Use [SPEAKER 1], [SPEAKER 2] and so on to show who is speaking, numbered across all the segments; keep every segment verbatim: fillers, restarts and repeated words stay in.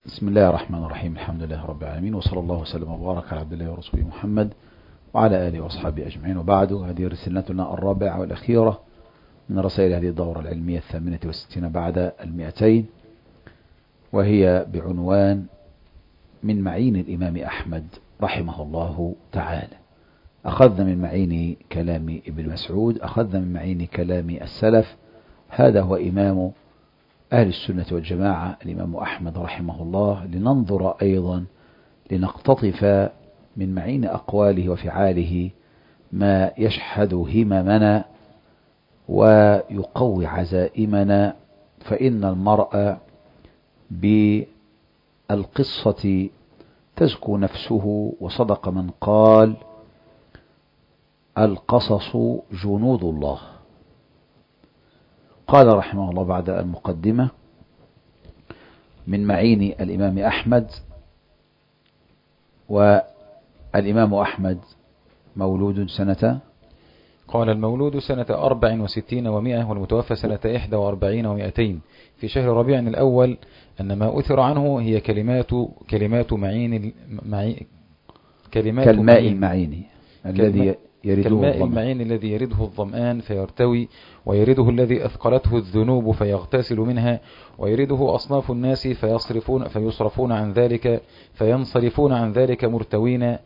[SPEAKER 1] بسم الله الرحمن الرحيم. الحمد لله رب العالمين، وصلى الله وسلم وبارك على عبد الله ورسوله محمد وعلى آله وأصحابه أجمعين، وبعد. هذه رسالتنا الرابعة والأخيرة من رسائل هذه الدورة العلمية الثامنة والستين بعد المئتين، وهي بعنوان من معين الإمام أحمد رحمه الله تعالى. أخذنا من معين كلام ابن مسعود، أخذنا من معين كلام السلف. هذا هو إمام أهل السنة والجماعة الإمام أحمد رحمه الله. لننظر أيضا لنقتطف من معين أقواله وفعاله ما يشحذ هممنا ويقوي عزائمنا، فإن المرء بالقصة تزكو نفسه، وصدق من قال القصص جنود الله. قال رحمه الله بعد المقدمة: من معين الإمام أحمد. والإمام أحمد مولود سنة،
[SPEAKER 2] قال المولود سنة أربع وستين ومئة، والمتوفى سنة إحدى وأربعين ومئتين في شهر ربيع الأول. أن ما أثر عنه هي كلمات كلمات معين معي كلمات
[SPEAKER 1] كالماء
[SPEAKER 2] معين
[SPEAKER 1] المعين الذي يرده
[SPEAKER 2] كالماء
[SPEAKER 1] الظمآن
[SPEAKER 2] المعين الذي يرده الظمآن فيرتوي، ويرده الذي أثقلته الذنوب فيغتسل منها، ويرده أصناف الناس فيصرفون فيصرفون عن ذلك فينصرفون عن ذلك مرتوين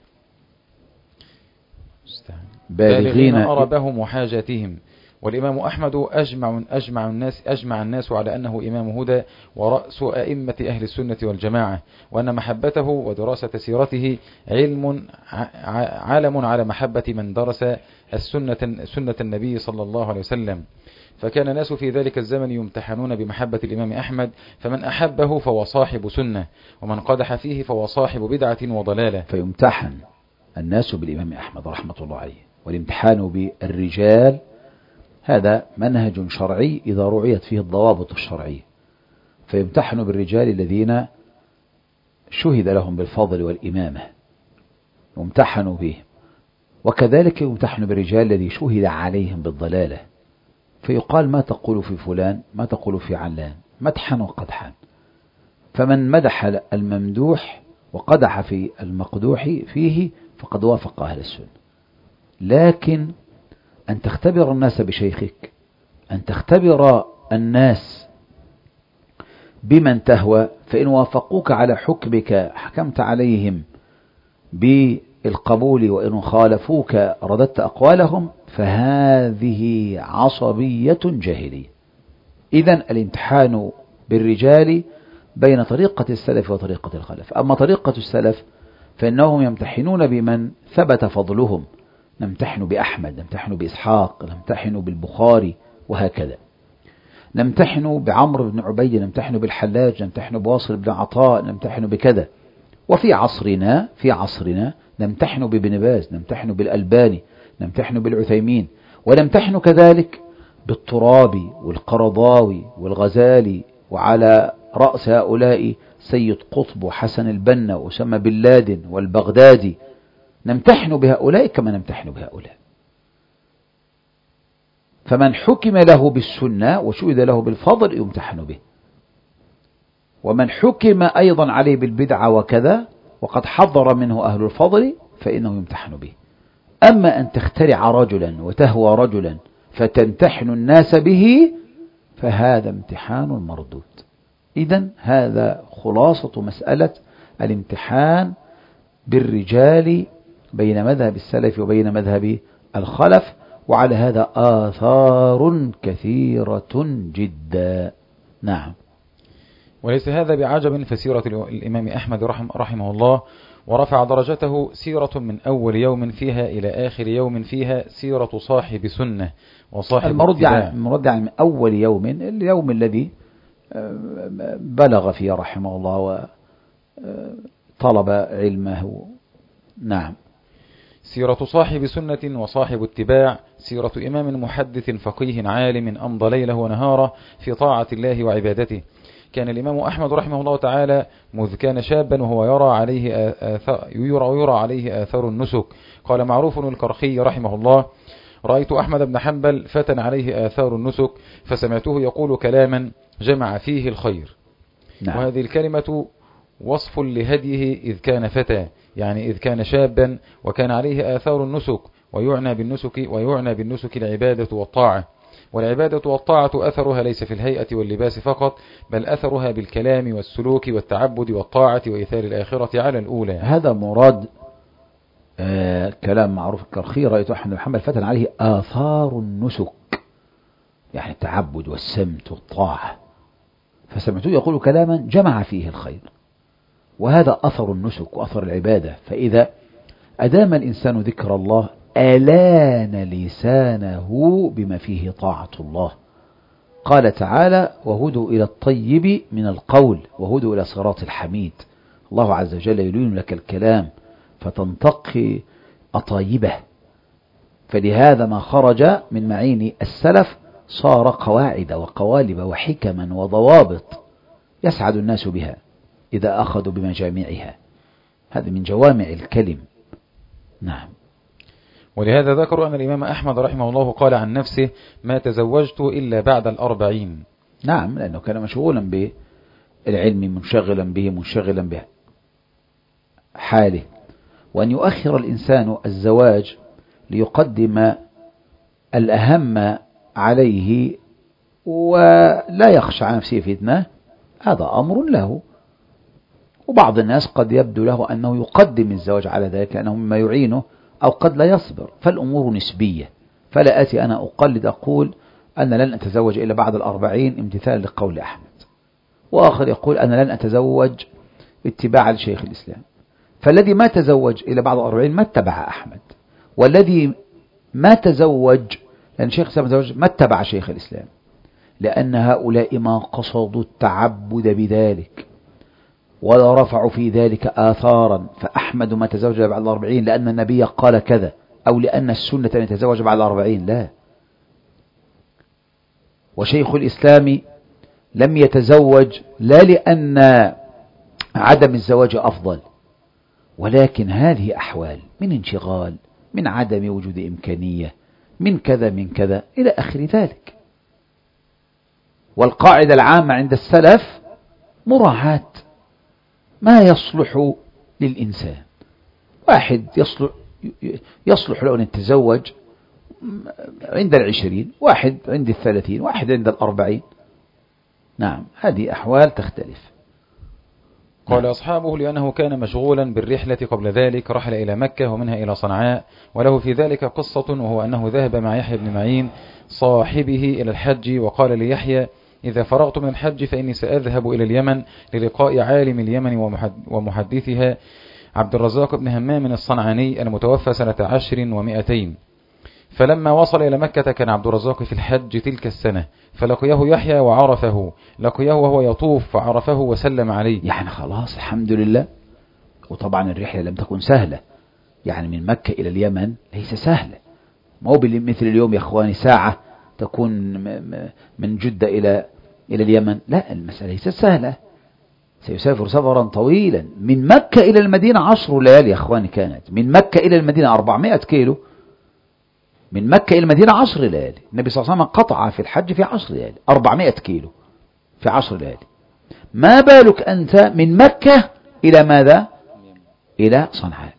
[SPEAKER 2] بالغين أربهم وحاجاتهم. والإمام أحمد أجمع أجمع الناس أجمع الناس على أنه إمام هدى ورأس أئمة أهل السنة والجماعة، وأن محبته ودراسة سيرته علم عالم على محبة من درس السنة سنة النبي صلى الله عليه وسلم. فكان الناس في ذلك الزمن يمتحنون بمحبة الإمام أحمد، فمن أحبه فهو صاحب سنة، ومن قدح فيه فهو صاحب بدعة وضلالة.
[SPEAKER 1] فيمتحن الناس بالإمام أحمد رحمة الله عليه. والامتحان بالرجال هذا منهج شرعي إذا رعيت فيه الضوابط الشرعية، فيمتحن بالرجال الذين شهد لهم بالفضل والإمامة، يمتحن بهم. وكذلك يمتحن بالرجال الذي شهد عليهم بالضلالة، فيقال ما تقول في فلان، ما تقول في علان، مدحا وقدحا. فمن مدح الممدوح وقدح في المقدوح فيه فقد وافق أهل السنة. لكن أن تختبر الناس بشيخك، أن تختبر الناس بمن تهوى، فإن وافقوك على حكمك حكمت عليهم بالقبول، وإن خالفوك رددت أقوالهم، فهذه عصبية جاهلية. إذن الامتحان بالرجال بين طريقة السلف وطريقة الخلف. أما طريقة السلف فإنهم يمتحنون بمن ثبت فضلهم، نمتحن بأحمد، نمتحن بإسحاق، نمتحن بالبخاري، وهكذا. نمتحن بعمرو بن عبيد، نمتحن بالحلاج، نمتحن بواصل بن عطاء، نمتحن بكذا. وفي عصرنا في عصرنا نمتحن بابن باز، نمتحن بالألباني، نمتحن بالعثيمين، ونمتحن كذلك بالترابي والقرضاوي والغزالي، وعلى رأس هؤلاء سيد قطب وحسن البنا وأسامة بن لادن والبغدادي. نمتحن بهؤلاء كما نمتحن بهؤلاء. فمن حكم له بالسنة وشهد له بالفضل يمتحن به، ومن حكم أيضا عليه بالبدعة وكذا وقد حضر منه أهل الفضل فإنه يمتحن به. أما أن تخترع رجلا وتهوى رجلا فتمتحن الناس به فهذا امتحان مردود. إذن هذا خلاصة مسألة الامتحان بالرجال بين مذهب السلف وبين مذهب الخلف، وعلى هذا آثار كثيرة جدا. نعم.
[SPEAKER 2] وليس هذا بعجب في سيرة الإمام أحمد رحمه الله، ورفع درجته سيرة من أول يوم فيها إلى آخر يوم فيها سيرة صاحب سنة وصاحب
[SPEAKER 1] المرد يعني, المرد يعني من أول يوم، اليوم الذي بلغ فيه رحمه الله وطلب علمه. نعم.
[SPEAKER 2] سيرة صاحب سنة وصاحب اتباع، سيرة إمام محدث فقيه عالم أمضى ليله ونهاره في طاعة الله وعبادته. كان الإمام أحمد رحمه الله تعالى مذ كان شابا وهو يرى عليه آثار يرى ويرى عليه آثار النسك. قال معروف الكرخي رحمه الله: رأيت أحمد بن حنبل فتن عليه آثار النسك، فسمعته يقول كلاما جمع فيه الخير.
[SPEAKER 1] نعم.
[SPEAKER 2] وهذه الكلمة وصف لهديه إذ كان فتى، يعني إذ كان شابا وكان عليه آثار النسك، ويعنى بالنسك ويعنى بالنسك العبادة والطاعة. والعبادة والطاعة أثرها ليس في الهيئة واللباس فقط، بل أثرها بالكلام والسلوك والتعبد والطاعة وإيثار الآخرة على الأولى.
[SPEAKER 1] هذا مراد آه كلام معروف الكرخي: رأيت أحمد محمد فتى عليه آثار النسك، يعني التعبد والسمت والطاعة، فسمعته يقول كلاما جمع فيه الخير، وهذا أثر النسك وأثر العبادة. فإذا أدام الإنسان ذكر الله ألان لسانه بما فيه طاعة الله. قال تعالى: وهدوا إلى الطيب من القول وهدوا إلى صراط الحميد. الله عز وجل يلين لك الكلام فتنتقي أطايبه، فلهذا ما خرج من معين السلف صار قواعد وقوالب وحكما وضوابط يسعد الناس بها إذا أخذوا بمجامعها. هذا من جوامع الكلم. نعم.
[SPEAKER 2] ولهذا ذكروا أن الإمام أحمد رحمه الله قال عن نفسه: ما تزوجت إلا بعد الأربعين.
[SPEAKER 1] نعم، لأنه كان مشغولا بالعلم، منشغلا به منشغلا به حاله. وأن يؤخر الإنسان الزواج ليقدم الأهم عليه ولا يخشى على نفسه فتنة، هذا أمر له. وبعض الناس قد يبدو له أنه يقدم الزواج على ذلك لأنه مما يعينه، أو قد لا يصبر، فالأمور نسبية. فلا أتي أنا أقلد أقول أنا لن أتزوج إلا بعد الأربعين امتثالا لقول أحمد، وآخر يقول أنا لن أتزوج اتباعا لشيخ الإسلام. فالذي ما تزوج إلا بعد الأربعين ما اتبع أحمد، والذي ما تزوج لأن شيخ الإسلام تزوج ما اتبع شيخ الإسلام، لأن هؤلاء ما قصدوا التعبد بذلك ولا رفعوا في ذلك آثارا. فأحمد ما تزوج بعد الأربعين لأن النبي قال كذا، أو لأن السنة أن يتزوج بعد الأربعين، لا. وشيخ الإسلام لم يتزوج لا لأن عدم الزواج أفضل، ولكن هذه أحوال من انشغال، من عدم وجود إمكانية، من كذا من كذا إلى آخر ذلك. والقاعدة العامة عند السلف مراعاة ما يصلح للإنسان. واحد يصلح يصلح له أن يتزوج عند العشرين، واحد عند الثلاثين، واحد عند الأربعين. نعم، هذه أحوال تختلف.
[SPEAKER 2] قال أصحابه: لأنه كان مشغولا بالرحلة قبل ذلك، رحل إلى مكة ومنها إلى صنعاء. وله في ذلك قصة، وهو أنه ذهب مع يحيى بن معين صاحبه إلى الحج، وقال ليحيى: إذا فرغت من الحج فإني سأذهب إلى اليمن للقاء عالم اليمن ومحدثها عبد الرزاق بن همام الصنعاني المتوفى سنة عشر ومئتين. فلما وصل إلى مكة كان عبد الرزاق في الحج تلك السنة، فلقيه يحيى وعرفه، لقيه وهو يطوف فعرفه وسلم عليه.
[SPEAKER 1] يعني خلاص الحمد لله. وطبعا الرحلة لم تكن سهلة، يعني من مكة إلى اليمن ليس سهلة، ما هو مثل اليوم يا أخواني ساعة تكون من جدة إلى إلى اليمن، لا، المسألة ليست سهلة. سيسافر سفرا طويلا من مكة إلى المدينة عشر ليالي يا أخواني، كانت من مكة إلى المدينة أربعمائة كيلو، من مكة إلى المدينة عشر ليالي. النبي صلى الله عليه وسلم قطع في الحج في عشر ليالي، أربعمائة كيلو في عشر ليالي. ما بالك أنت من مكة إلى ماذا؟ إلى صنعاء.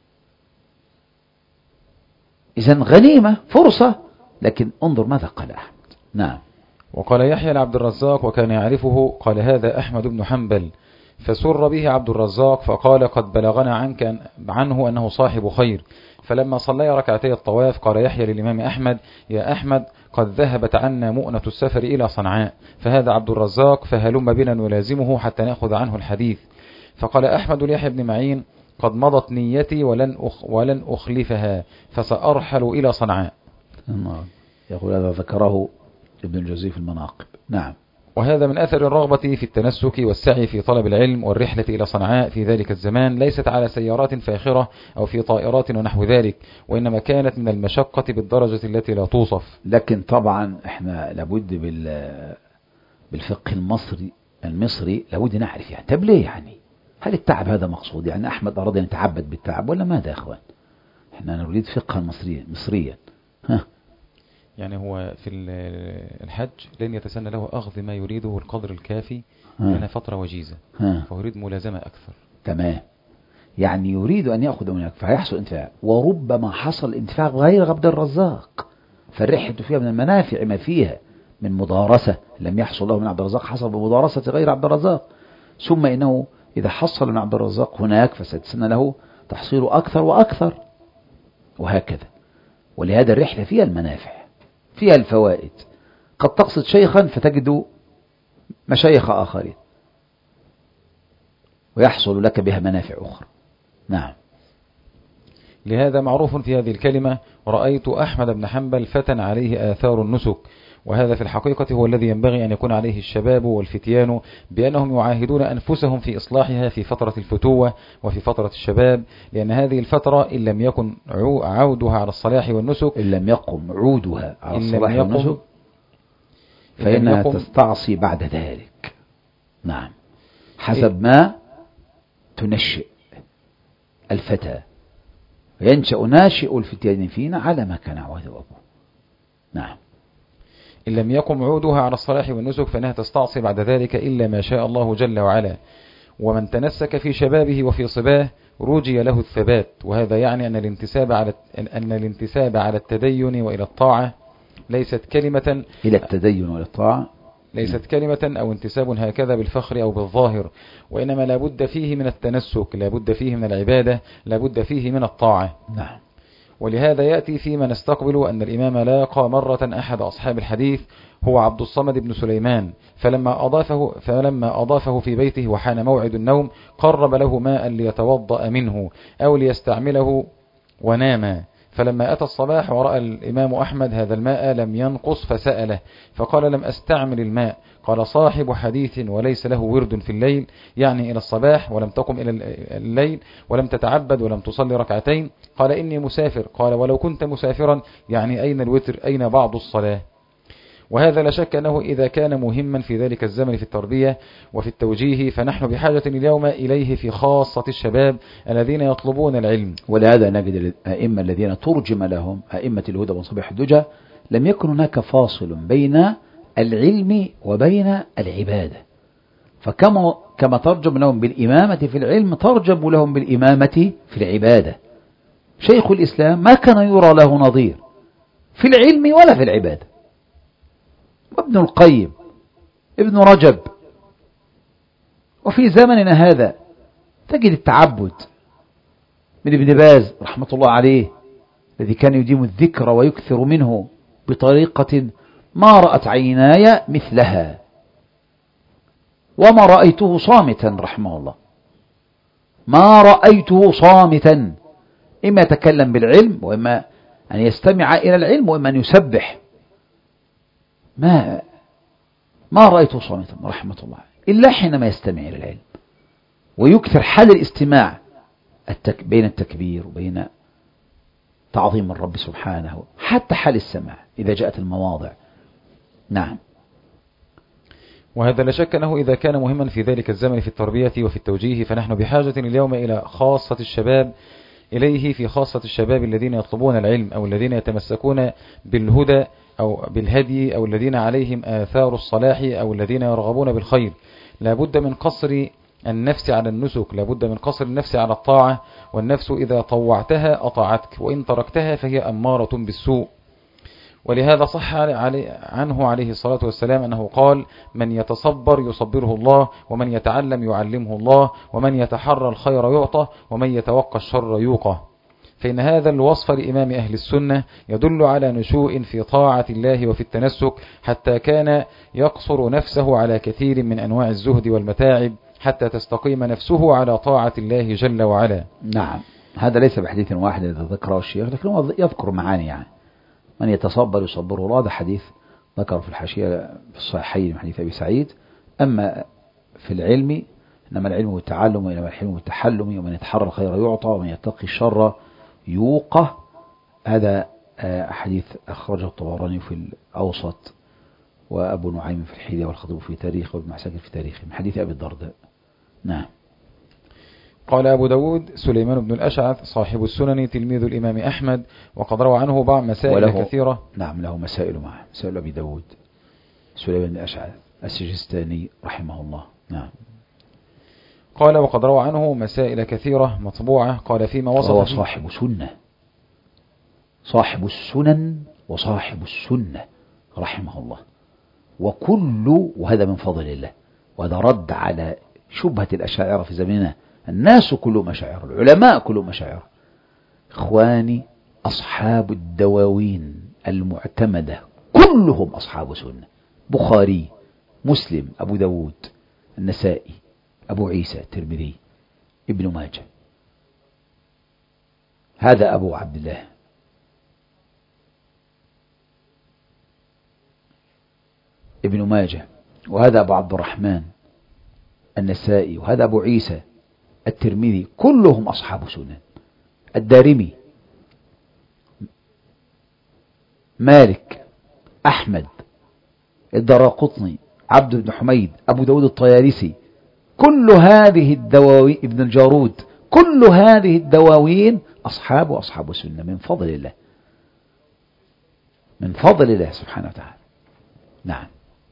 [SPEAKER 1] إذن غنيمة، فرصة، لكن انظر ماذا قال أحمد. نعم.
[SPEAKER 2] وقال يحيى لعبد الرزاق وكان يعرفه: قال هذا أحمد بن حنبل. فسر به عبد الرزاق فقال: قد بلغنا عنك عنه أنه صاحب خير. فلما صلى ركعتي الطواف قال يحيى للإمام أحمد: يا أحمد، قد ذهبت عنا مؤنة السفر إلى صنعاء، فهذا عبد الرزاق، فهلم بنا نلازمه حتى نأخذ عنه الحديث. فقال أحمد ليحيى بن معين: قد مضت نيتي ولن أخ ولن أخلفها، فسأرحل إلى صنعاء.
[SPEAKER 1] يقول هذا ذكره ابن الجوزي في المناقب. نعم.
[SPEAKER 2] وهذا من أثر الرغبة في التنسك والسعي في طلب العلم، والرحلة إلى صنعاء في ذلك الزمان ليست على سيارات فاخرة أو في طائرات ونحو ذلك، وإنما كانت من المشقة بالدرجة التي لا توصف.
[SPEAKER 1] لكن طبعا احنا لابد بالفقه المصري المصري لابد نعرف يعني طب ليه، يعني هل التعب هذا مقصود؟ يعني أحمد أراد أن يتعبد بالتعب ولا ماذا يا أخوان؟ احنا نريد فقها مصريا مصريا. ها.
[SPEAKER 2] يعني هو في الحج لن يتسنى له أخذ ما يريده القدر الكافي لأنها فترة وجيزة، فهو يريد ملازمة أكثر.
[SPEAKER 1] تمام، يعني يريد أن يأخذ منك فهيحصل انتفاع، وربما حصل انتفاع غير عبد الرزاق، فالرحلة فيها من المنافع ما فيها من مدارسة لم يحصل له من عبد الرزاق حصل بمدارسة غير عبد الرزاق، ثم إنه إذا حصل من عبد الرزاق هناك فستسن له تحصيل أكثر وأكثر وهكذا. ولهذا الرحلة فيها المنافع فيها الفوائد، قد تقصد شيخا فتجد مشايخ آخرين ويحصل لك بها منافع أخرى. نعم.
[SPEAKER 2] لهذا معروف في هذه الكلمة: رأيت أحمد بن حنبل فتى عليه آثار النسك. وهذا في الحقيقة هو الذي ينبغي أن يكون عليه الشباب والفتيان، بأنهم يعاهدون أنفسهم في إصلاحها في فترة الفتوة وفي فترة الشباب، لأن هذه الفترة إن لم يكن عودها على الصلاح والنسك
[SPEAKER 1] إن لم يقم عودها على الصلاح والنسك فإنها تستعصي بعد ذلك. نعم، حسب ما تنشئ الفتى، ينشأ ناشئ الفتيان فينا على ما كان عوده أبوه. نعم.
[SPEAKER 2] إن لم يقم عودها على الصلاح والنسك فإنها تستعصي بعد ذلك إلا ما شاء الله جل وعلا. ومن تنسك في شبابه وفي صباه رجي له الثبات. وهذا يعني أن الانتساب على أن الانتساب على التدين وإلى الطاعة ليست كلمة
[SPEAKER 1] إلى التدين وإلى الطاعة
[SPEAKER 2] ليست كلمة أو انتساب هكذا بالفخر أو بالظاهر، وإنما لابد فيه من التنسك، لابد فيه من العبادة، لابد فيه من الطاعة.
[SPEAKER 1] نعم.
[SPEAKER 2] ولهذا يأتي فيما نستقبل أن الإمام لاقى مرة أحد أصحاب الحديث هو عبد الصمد بن سليمان، فلما أضافه, فلما أضافه في بيته وحان موعد النوم قرب له ماء ليتوضأ منه أو ليستعمله ونام. فلما أتى الصباح ورأى الإمام أحمد هذا الماء لم ينقص فسأله فقال: لم أستعمل الماء. قال: صاحب حديث وليس له ورد في الليل، يعني إلى الصباح، ولم تقم إلى الليل ولم تتعبد ولم تصلي ركعتين. قال: إني مسافر. قال: ولو كنت مسافرا يعني أين الوتر، أين بعض الصلاة؟ وهذا لا شك أنه إذا كان مهما في ذلك الزمن في التربية وفي التوجيه، فنحن بحاجة اليوم إليه في خاصة الشباب الذين يطلبون العلم.
[SPEAKER 1] ولهذا نجد الأئمة الذين ترجم لهم أئمة الهدى وصبيح الدجى لم يكن هناك فاصل بين العلم وبين العبادة، فكما كما ترجم لهم بالإمامة في العلم ترجم لهم بالإمامة في العبادة. شيخ الإسلام ما كان يرى له نظير في العلم ولا في العبادة، وابن القيم، ابن رجب. وفي زمننا هذا تجد التعبد من ابن باز رحمة الله عليه الذي كان يديم الذكر ويكثر منه بطريقة ما رأت عيناي مثلها، وما رأيته صامتا رحمه الله، ما رأيته صامتا، إما يتكلم بالعلم وإما أن يستمع إلى العلم وإما أن يسبح. ما ما رأيته صامتا رحمة الله إلا حينما يستمع إلى العلم ويكثر حال الاستماع التك بين التكبير وبين تعظيم الرب سبحانه، حتى حال السماع إذا جاءت المواضع. نعم.
[SPEAKER 2] وهذا لا شك أنه إذا كان مهما في ذلك الزمن في التربية وفي التوجيه، فنحن بحاجة اليوم إلى خاصة الشباب إليه في خاصة الشباب الذين يطلبون العلم أو الذين يتمسكون بالهدى أو بالهدي أو الذين عليهم آثار الصلاح أو الذين يرغبون بالخير. لابد من قصر النفس على النسك، لابد من قصر النفس على الطاعة، والنفس إذا طوعتها أطاعتك وإن تركتها فهي أمارة بالسوء. ولهذا صح عنه عليه الصلاة والسلام أنه قال: من يتصبر يصبره الله، ومن يتعلم يعلمه الله، ومن يتحرى الخير يعطى، ومن يتوقى الشر يوقى. فإن هذا الوصف لإمام أهل السنة يدل على نشوء في طاعة الله وفي التنسك، حتى كان يقصر نفسه على كثير من أنواع الزهد والمتاعب حتى تستقيم نفسه على طاعة الله جل وعلا.
[SPEAKER 1] نعم، هذا ليس بحديث واحد إذا ذكره الشيخ، لكنه يذكر معاني. يعني من يتصبر يصبره الله، هذا حديث ذكر في الحاشية في الصحيحين من حديث أبي سعيد. أما في العلم إنما العلم والتعلم، وإنما الحلم والتحلم، ومن يتحرى الخير يعطى، ومن يتقي الشر يوقى. هذا حديث أخرجه الطبراني في الأوسط، وأبو نعيم في الحلية، والخطيب في تاريخه، وابن عساكر في تاريخه، من حديث أبي الدرداء. نعم.
[SPEAKER 2] قال أبو داود سليمان بن الأشعث صاحب السنن تلميذ الإمام أحمد، وقد روى عنه بعض مسائل كثيرة.
[SPEAKER 1] نعم له مسائل معه، مسائل أبي داود سليمان بن الأشعث السجستاني رحمه الله. نعم.
[SPEAKER 2] قال وقد روى عنه مسائل كثيرة مطبوعة. قال فيما وصف
[SPEAKER 1] هو صاحب سنة، صاحب السنن وصاحب السنة رحمه الله. وكل وهذا من فضل الله، وهذا رد على شبهة الأشاعرة في زمننا. الناس كلهم أشاعرة، العلماء كلهم أشاعرة. إخواني أصحاب الدواوين المعتمدة كلهم أصحاب سنة، بخاري، مسلم، أبو داود، النسائي، أبو عيسى، الترمذي، ابن ماجه. هذا أبو عبد الله. ابن ماجه، وهذا أبو عبد الرحمن النسائي، وهذا أبو عيسى الترمذي، كلهم أصحاب سنن. الدارمي، مالك، أحمد، الدراقطني، عبد بن حميد، أبو داود الطيالسي، كل هذه الدواوين، ابن الجارود، كل هذه الدواوين أصحاب وأصحاب سنة من فضل الله، من فضل الله سبحانه وتعالى. نعم.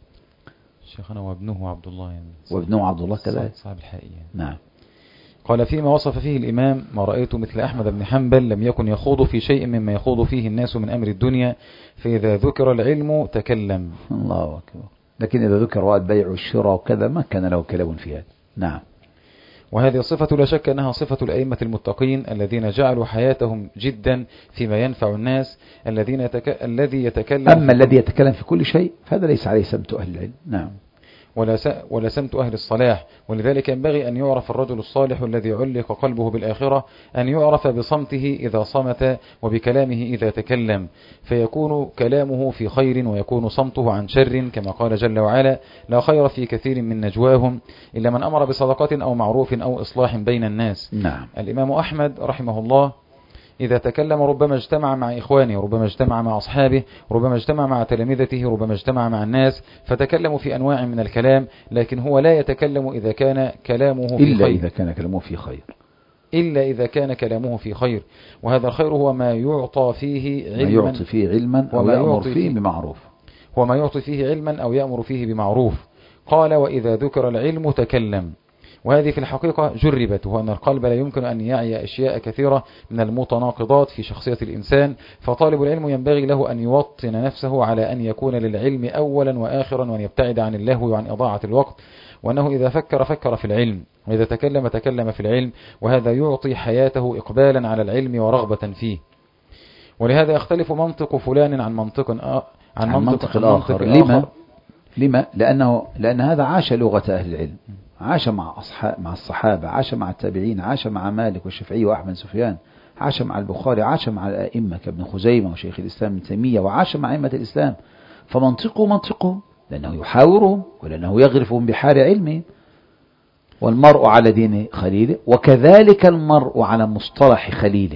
[SPEAKER 2] شيخنا وابنه عبد الله يعني
[SPEAKER 1] وابنه عبد الله كذلك
[SPEAKER 2] صاحب الحقيقة.
[SPEAKER 1] نعم.
[SPEAKER 2] قال فيما وصف فيه الإمام: ما رأيت مثل أحمد بن حنبل لم يكن يخوض في شيء مما يخوض فيه الناس من أمر الدنيا، فإذا ذكر العلم تكلم.
[SPEAKER 1] الله أكبر. لكن إذا ذكر البيع والشراء وكذا ما كان له كلام في هذا. نعم.
[SPEAKER 2] وهذه الصفة لا شك أنها صفة الأئمة المتقين الذين جعلوا حياتهم جدا فيما ينفع الناس، الذين يتك... الذي يتكلم
[SPEAKER 1] أما الذي يتكلم في كل شيء فهذا ليس عليه سمت أهل العلم. نعم.
[SPEAKER 2] ولا, س... ولا سمت أهل الصلاح. ولذلك ينبغي أن يعرف الرجل الصالح الذي علق قلبه بالآخرة أن يعرف بصمته إذا صمت وبكلامه إذا تكلم، فيكون كلامه في خير ويكون صمته عن شر، كما قال جل وعلا: لا خير في كثير من نجواهم إلا من أمر بصدقة أو معروف أو إصلاح بين الناس.
[SPEAKER 1] نعم.
[SPEAKER 2] الإمام أحمد رحمه الله إذا تكلم ربما اجتمع مع إخوانه، ربما اجتمع مع أصحابه، ربما اجتمع مع تلامذته، ربما اجتمع مع الناس، فتكلموا في أنواع من الكلام، لكن هو لا يتكلم إذا كان كلامه في
[SPEAKER 1] إلا
[SPEAKER 2] خير،
[SPEAKER 1] إذا كان كلامه في خير،
[SPEAKER 2] إلا إذا كان كلامه في خير. وهذا الخير هو ما يعطى فيه علما،
[SPEAKER 1] ما يعطي فيه علما أو يأمر فيه بمعروف،
[SPEAKER 2] هو ما يعطي فيه علما أو يأمر فيه بمعروف. قال: وإذا ذكر العلم تكلم. وهذه في الحقيقة جربت، وأن القلب لا يمكن أن يعي أشياء كثيرة من المتناقضات في شخصية الإنسان، فطالب العلم ينبغي له أن يوطن نفسه على أن يكون للعلم أولا وآخرا، وأن يبتعد عن اللهو وعن إضاعة الوقت، وأنه إذا فكر فكر في العلم، وإذا تكلم تكلم في العلم، وهذا يعطي حياته إقبالا على العلم ورغبة فيه. ولهذا يختلف منطق فلان عن منطق آ... عن,
[SPEAKER 1] عن منطق, منطق الآخر. لما؟ لما؟ لأنه لأن هذا عاش لغة أهل العلم، عاش مع أصحاب مع الصحابة، عاش مع التابعين، عاش مع مالك والشافعي وأحمد سفيان، عاش مع البخاري، عاش مع الأئمة كابن خزيمة وشيخ الإسلام ابن تيمية، وعاش مع أئمة الإسلام، فمنطقه منطقه، لأنه يحاورهم ولأنه يغرفهم بحار علمه. والمرء على دين خليله، وكذلك المرء على مصطلح خليله.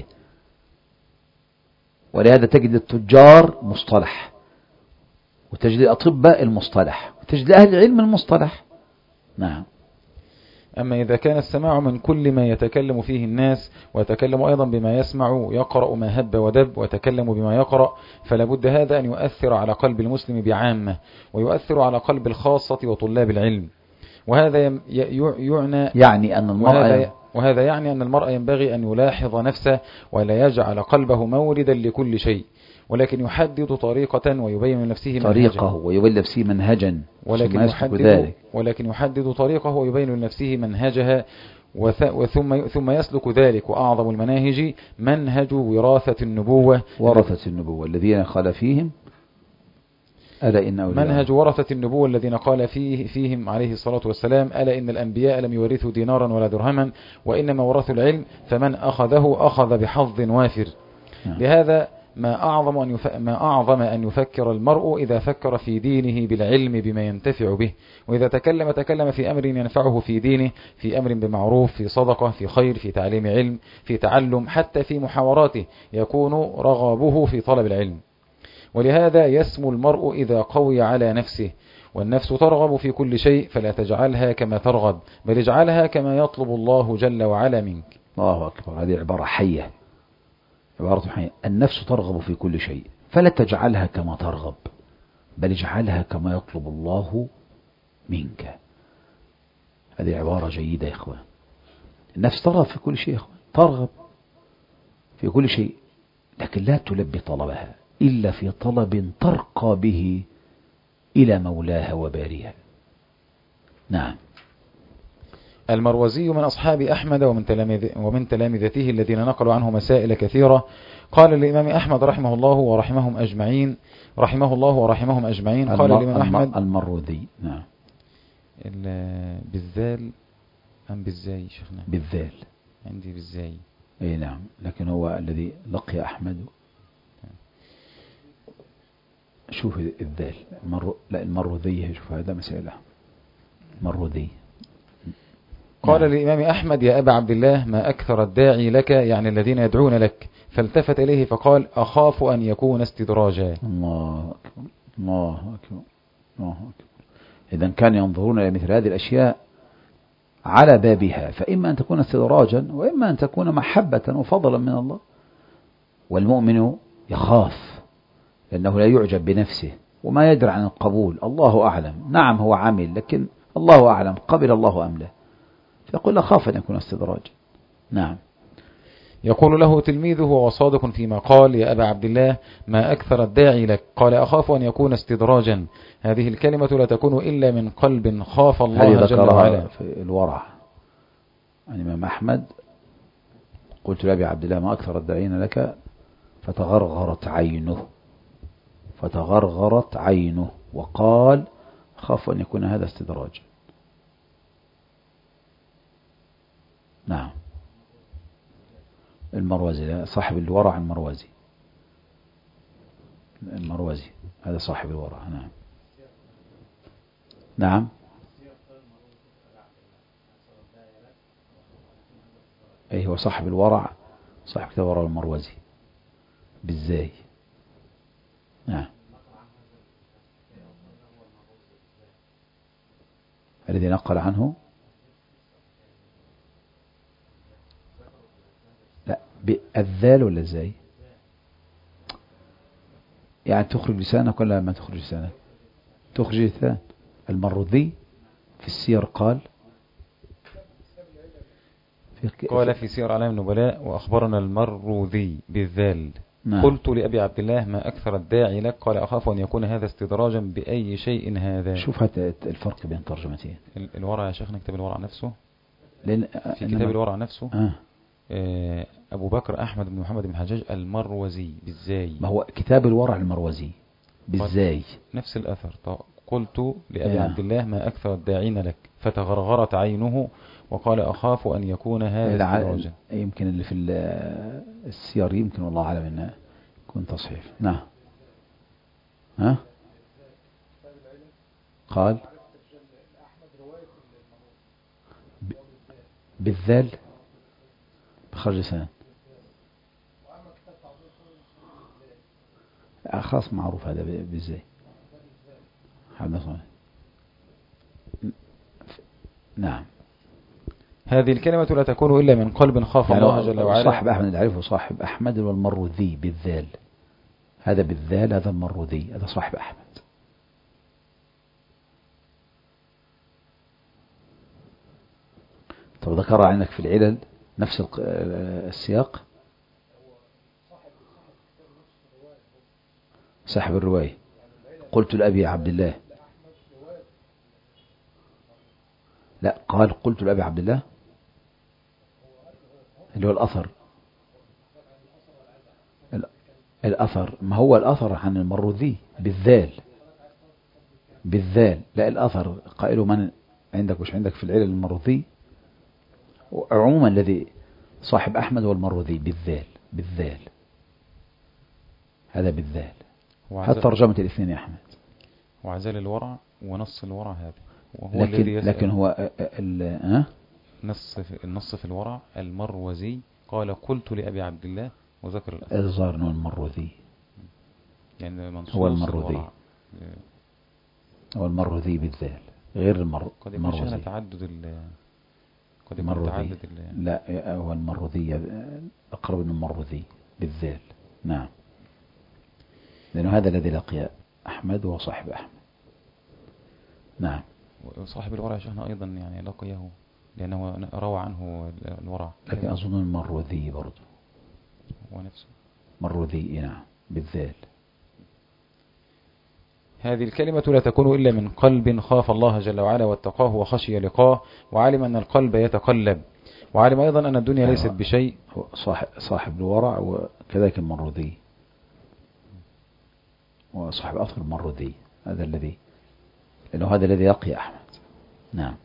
[SPEAKER 1] ولهذا تجد التجار مصطلح، وتجد الأطباء المصطلح، وتجد أهل العلم المصطلح. نعم.
[SPEAKER 2] أما إذا كان السماع من كل ما يتكلم فيه الناس، ويتكلم أيضا بما يسمع، يقرأ ما هب ودب، ويتكلم بما يقرأ، فلا بد هذا أن يؤثر على قلب المسلم بعامة، ويؤثر على قلب الخاصة وطلاب العلم. وهذا يعنى
[SPEAKER 1] يعني أن المرأة
[SPEAKER 2] وهذا يعني أن المرء ينبغي أن يلاحظ نفسه، ولا يجعل قلبه موردا لكل شيء، ولكن يحدد طريقة ويبين لنفسه منهجا
[SPEAKER 1] طريقه ويبين لنفسه منهجا
[SPEAKER 2] ولكن يحدد, ولكن يحدد طريقه ويبين لنفسه منهجها، وثم ثم يسلك ذلك. وأعظم المناهج منهج وراثة النبوة،
[SPEAKER 1] ورثة النبوة الذين قال فيهم ألا إن أولياء
[SPEAKER 2] منهج ورثة النبوة الذين قال فيه فيهم عليه الصلاة والسلام: ألا إن الأنبياء لم يورثوا دينارا ولا درهما، وإنما ورثوا العلم، فمن أخذه أخذ بحظ وافر. لهذا ما أعظم أن يف... ما أعظم أن يفكر المرء إذا فكر في دينه بالعلم بما ينتفع به، وإذا تكلم تكلم في أمر ينفعه في دينه، في أمر بمعروف، في صدقة، في خير، في تعليم علم، في تعلم، حتى في محاوراته يكون رغبه في طلب العلم. ولهذا يسمو المرء إذا قوي على نفسه، والنفس ترغب في كل شيء فلا تجعلها كما ترغب بل اجعلها كما يطلب الله جل وعلا منك.
[SPEAKER 1] الله أكبر. هذه عبارة حية، عبارة حية. النفس ترغب في كل شيء فلا تجعلها كما ترغب بل اجعلها كما يطلب الله منك. هذه عبارة جيدة يا إخوان. النفس ترغب في كل شيء يا إخوان، ترغب في كل شيء، لكن لا تلبي طلبها إلا في طلب ترقى به إلى مولاها وباريها. نعم.
[SPEAKER 2] المروزي من أصحاب أحمد ومن, تلامذ ومن تلامذته الذين نقلوا عنه مسائل كثيرة. قال الإمام أحمد رحمه الله ورحمهم أجمعين رحمه الله ورحمهم أجمعين قال الإمام أحمد
[SPEAKER 1] المروذي. نعم.
[SPEAKER 2] بالذال أم بالزاي شيخنا؟
[SPEAKER 1] بالذال
[SPEAKER 2] عندي بالزاي.
[SPEAKER 1] أي نعم، لكن هو الذي لقي أحمد. شوف الذال المر... لا المروذي، شوف هذا مسألة مروذي.
[SPEAKER 2] قال نعم. الإمام أحمد يا أبا عبد الله ما أكثر الداعي لك، يعني الذين يدعون لك. فالتفت إليه فقال أخاف أن يكون استدراجا.
[SPEAKER 1] الله أكبر الله أكبر الله أكبر. إذا كان ينظرون إلى مثل هذه الأشياء على بابها، فإما أن تكون استدراجا وإما أن تكون محبة وفضلا من الله. والمؤمن يخاف لأنه لا يعجب بنفسه وما يدري عن القبول، الله أعلم. نعم هو عامل لكن الله أعلم قبل الله أم لا، فيقول أخاف أن يكون استدراجا. نعم.
[SPEAKER 2] يقول له تلميذه وصادق فيما قال يا أبا عبد الله ما أكثر الداعي لك، قال أخاف أن يكون استدراجا. هذه الكلمة لا تكون إلا من قلب خاف الله جل وعلا.
[SPEAKER 1] في الورع عن الإمام أحمد قلت لأبي عبد الله ما أكثر الداعين لك فتغرغرت عينه فتغرغرت عينه وقال خاف أن يكون هذا استدراجا. نعم. المروزي صاحب الورع، المروزي المروزي هذا صاحب الورع. نعم. نعم. أي هو صاحب الورع، صاحب كتاب الورع المروزي بالزاي. نعم. الذي نقل عنه لا بالذال ولا ازاي؟ يعني تخرج لسانك ولا ما تخرج لسانك؟ تخرج لسان. المروذي في السير قال
[SPEAKER 2] في قال في سير أعلام النبلاء وأخبرنا المروذي بالذال.
[SPEAKER 1] نعم.
[SPEAKER 2] قلت لأبي عبد الله ما أكثر الداعي لك، قال أخاف أن يكون هذا استدراجا بأي شيء هذا.
[SPEAKER 1] شوف هذا الفرق بين ترجمتين.
[SPEAKER 2] الورع يا شيخنا كتاب الورع نفسه،
[SPEAKER 1] لأن
[SPEAKER 2] في كتاب الورع نفسه
[SPEAKER 1] آه.
[SPEAKER 2] آه أبو بكر أحمد بن محمد بن حجاج المروزي بالزاي.
[SPEAKER 1] ما هو كتاب الورع المروزي بالزاي
[SPEAKER 2] نفس الأثر. قلت لأبي آه. عبد الله ما أكثر الداعين لك فتغرغرت عينه وقال أخاف أن يكون هذا استدراجا.
[SPEAKER 1] يمكن اللي في السير يمكن والله أعلم أنه يكون تصحيف. نعم. ها قال بالذال بخرج لسان خاص معروف هذا بالزاي. نعم.
[SPEAKER 2] هذه الكلمة لا تكون إلا من قلب خاف يعني الله جل وعلا.
[SPEAKER 1] صاحب أحمد نعرفه صاحب أحمد والمروذي بالذال، هذا بالذال هذا المروذي هذا صاحب أحمد. طب ذكر عندك في العلل نفس السياق صاحب الرواية. قلت لأبي عبد الله لا قال قلت لأبي عبد الله اللي هو الأثر الأثر ما هو الأثر عن المروذي بالذال بالذال لا الأثر قائله من عندك وش عندك في العلل المروذي عموما الذي صاحب أحمد والمروذي بالذال بالذال هذا بالذال. هذا ترجمة الاثنين يا أحمد.
[SPEAKER 2] وعزال الورع ونص الورع هذا وهو
[SPEAKER 1] لكن
[SPEAKER 2] الذي
[SPEAKER 1] لكن هو ال
[SPEAKER 2] نص في النص في الورع المروزي قال قلت لأبي عبد الله وذكر الأثر.
[SPEAKER 1] الظاهر انه المروذي
[SPEAKER 2] يعني
[SPEAKER 1] هو المروذي. هو المروذي بالذال غير المر...
[SPEAKER 2] قد يكون شأن تعدد ال قد يكون تعدد ال
[SPEAKER 1] لا هو المروذي أقرب من المروذي بالذال. نعم، لأنه هذا الذي لقي أحمد وصاحب أحمد. نعم.
[SPEAKER 2] وصاحب الورع شأنه أيضا يعني لقيه لأنه روى عنه الورع،
[SPEAKER 1] لكن أظن المروذي برضه
[SPEAKER 2] هو نفسه
[SPEAKER 1] مروذي. نعم بالذال.
[SPEAKER 2] هذه الكلمة لا تكون إلا من قلب خاف الله جل وعلا واتقاه وخشي لقاه، وعلم أن القلب يتقلب، وعلم أيضا أن الدنيا ليست بشيء.
[SPEAKER 1] صاحب, صاحب الورع وكذلك المروذي وصاحب أصل المروذي، هذا الذي لأنه هذا الذي يقي أحمد. نعم.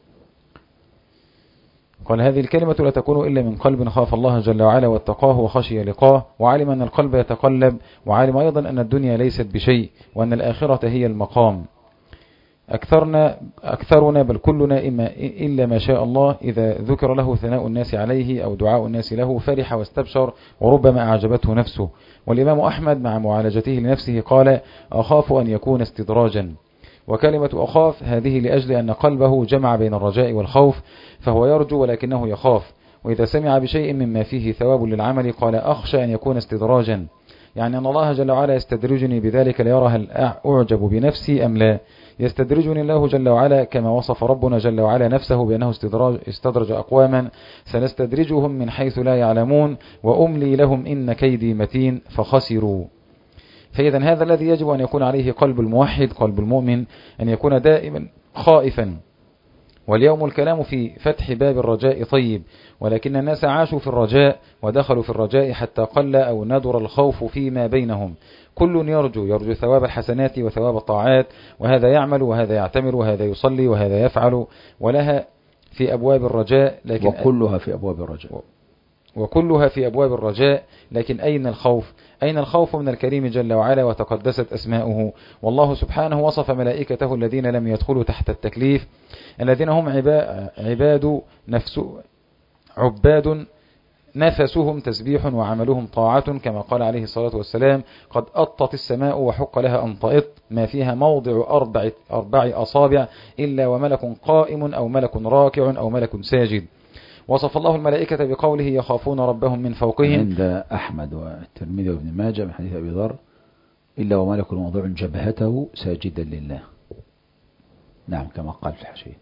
[SPEAKER 2] قال هذه الكلمة لا تكون إلا من قلب خاف الله جل وعلا واتقاه وخشي لقاه، وعلم أن القلب يتقلب، وعلم أيضا أن الدنيا ليست بشيء، وأن الآخرة هي المقام. أكثرنا, أكثرنا بل كلنا إما إلا ما شاء الله إذا ذكر له ثناء الناس عليه أو دعاء الناس له فرح واستبشر وربما أعجبته نفسه. والإمام أحمد مع معالجته لنفسه قال أخاف أن يكون استدراجا. وكلمة أخاف هذه لأجل أن قلبه جمع بين الرجاء والخوف، فهو يرجو ولكنه يخاف. وإذا سمع بشيء مما فيه ثواب للعمل قال أخشى أن يكون استدراجا، يعني أن الله جل وعلا يستدرجني بذلك ليرى هل أعجب بنفسي أم لا. يستدرجني الله جل وعلا كما وصف ربنا جل وعلا نفسه بأنه استدراج استدرج أقواما سنستدرجهم من حيث لا يعلمون وأملي لهم إن كيدي متين فخسروا. فإذا هذا الذي يجب أن يكون عليه قلب الموحد قلب المؤمن، أن يكون دائما خائفا. واليوم الكلام في فتح باب الرجاء طيب، ولكن الناس عاشوا في الرجاء ودخلوا في الرجاء حتى قل أو ندر الخوف فيما بينهم. كل يرجو يرجو ثواب الحسنات وثواب الطاعات، وهذا يعمل وهذا يعتمر وهذا يصلي وهذا يفعل، ولها في أبواب الرجاء لكن
[SPEAKER 1] وكلها في أبواب الرجاء
[SPEAKER 2] وكلها في أبواب الرجاء لكن أين الخوف؟ أين الخوف من الكريم جل وعلا وتقدست أسماؤه؟ والله سبحانه وصف ملائكته الذين لم يدخلوا تحت التكليف الذين هم عباد نفس عباد نفسهم تسبيح وعملهم طاعة، كما قال عليه الصلاة والسلام قد أطت السماء وحق لها أن تأط ما فيها موضع أربع, أربع أصابع إلا وملك قائم أو ملك راكع أو ملك ساجد. وصف الله الملائكة بقوله يخافون ربهم من فوقهم
[SPEAKER 1] عند أحمد والترمذي وابن ماجه من حديث أبي ذر إلا وملك موضوع جبهته ساجدا لله. نعم كما قال في الحاشية.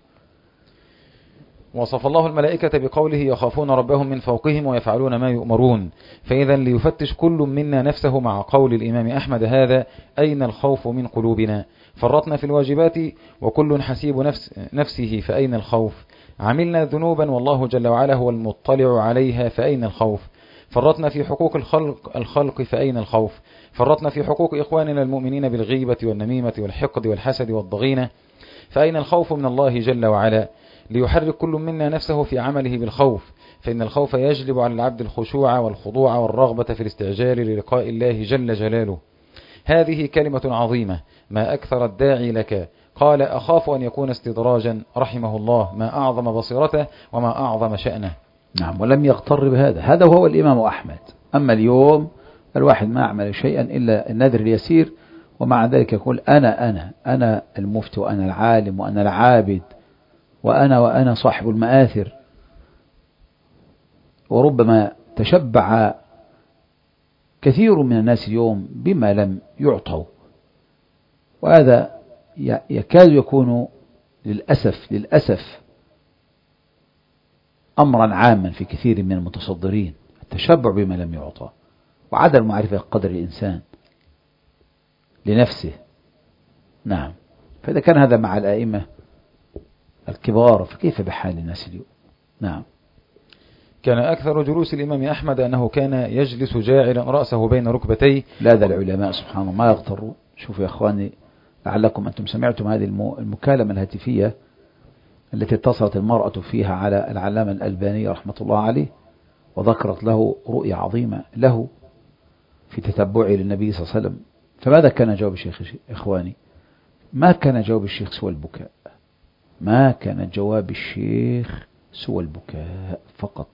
[SPEAKER 2] وصف الله الملائكة بقوله يخافون ربهم من فوقهم ويفعلون ما يؤمرون. فإذا ليفتش كل منا نفسه مع قول الإمام أحمد هذا أين الخوف من قلوبنا؟ فرطنا في الواجبات وكل حسيب نفس نفسه فأين الخوف؟ عملنا ذنوبا والله جل وعلا هو المطلع عليها فأين الخوف؟ فرطنا في حقوق الخلق, الخلق فأين الخوف؟ فرطنا في حقوق إخواننا المؤمنين بالغيبة والنميمة والحقد والحسد والضغينة فأين الخوف من الله جل وعلا؟ ليحرك كل منا نفسه في عمله بالخوف، فإن الخوف يجلب على العبد الخشوع والخضوع والرغبة في الاستعجال للقاء الله جل جلاله. هذه كلمة عظيمة ما أكثر الداعي لك. قال أخاف أن يكون استدراجا رحمه الله، ما أعظم بصيرته وما أعظم شأنه.
[SPEAKER 1] نعم، ولم يغتر بهذا، هذا هو الإمام أحمد. أما اليوم الواحد ما أعمل شيئا إلا النذر اليسير، ومع ذلك يقول أنا أنا أنا المفتي وأنا العالم وأنا العابد وأنا وأنا صاحب المآثر، وربما تشبع كثير من الناس اليوم بما لم يعطوا، وهذا يكاد يكون للأسف للأسف أمرا عاما في كثير من المتصدرين، التشبع بما لم يعطى وعدم معرفة قدر الإنسان لنفسه. نعم، فإذا كان هذا مع الآئمة الكبار فكيف بحال الناس اليوم؟ نعم.
[SPEAKER 2] كان أكثر جلوس الإمام أحمد أنه كان يجلس جاعلا رأسه بين ركبتيه.
[SPEAKER 1] لا ذا العلماء سبحان الله ما يغتروا. شوفوا يا أخواني، لعلكم أنتم سمعتم هذه المكالمة الهاتفية التي اتصلت المرأة فيها على العلامة الألباني رحمة الله عليه، وذكرت له رؤية عظيمة له في تتبعه للنبي صلى الله عليه وسلم. فماذا كان جواب الشيخ إخواني؟ ما كان جواب الشيخ سوى البكاء، ما كان جواب الشيخ سوى البكاء فقط،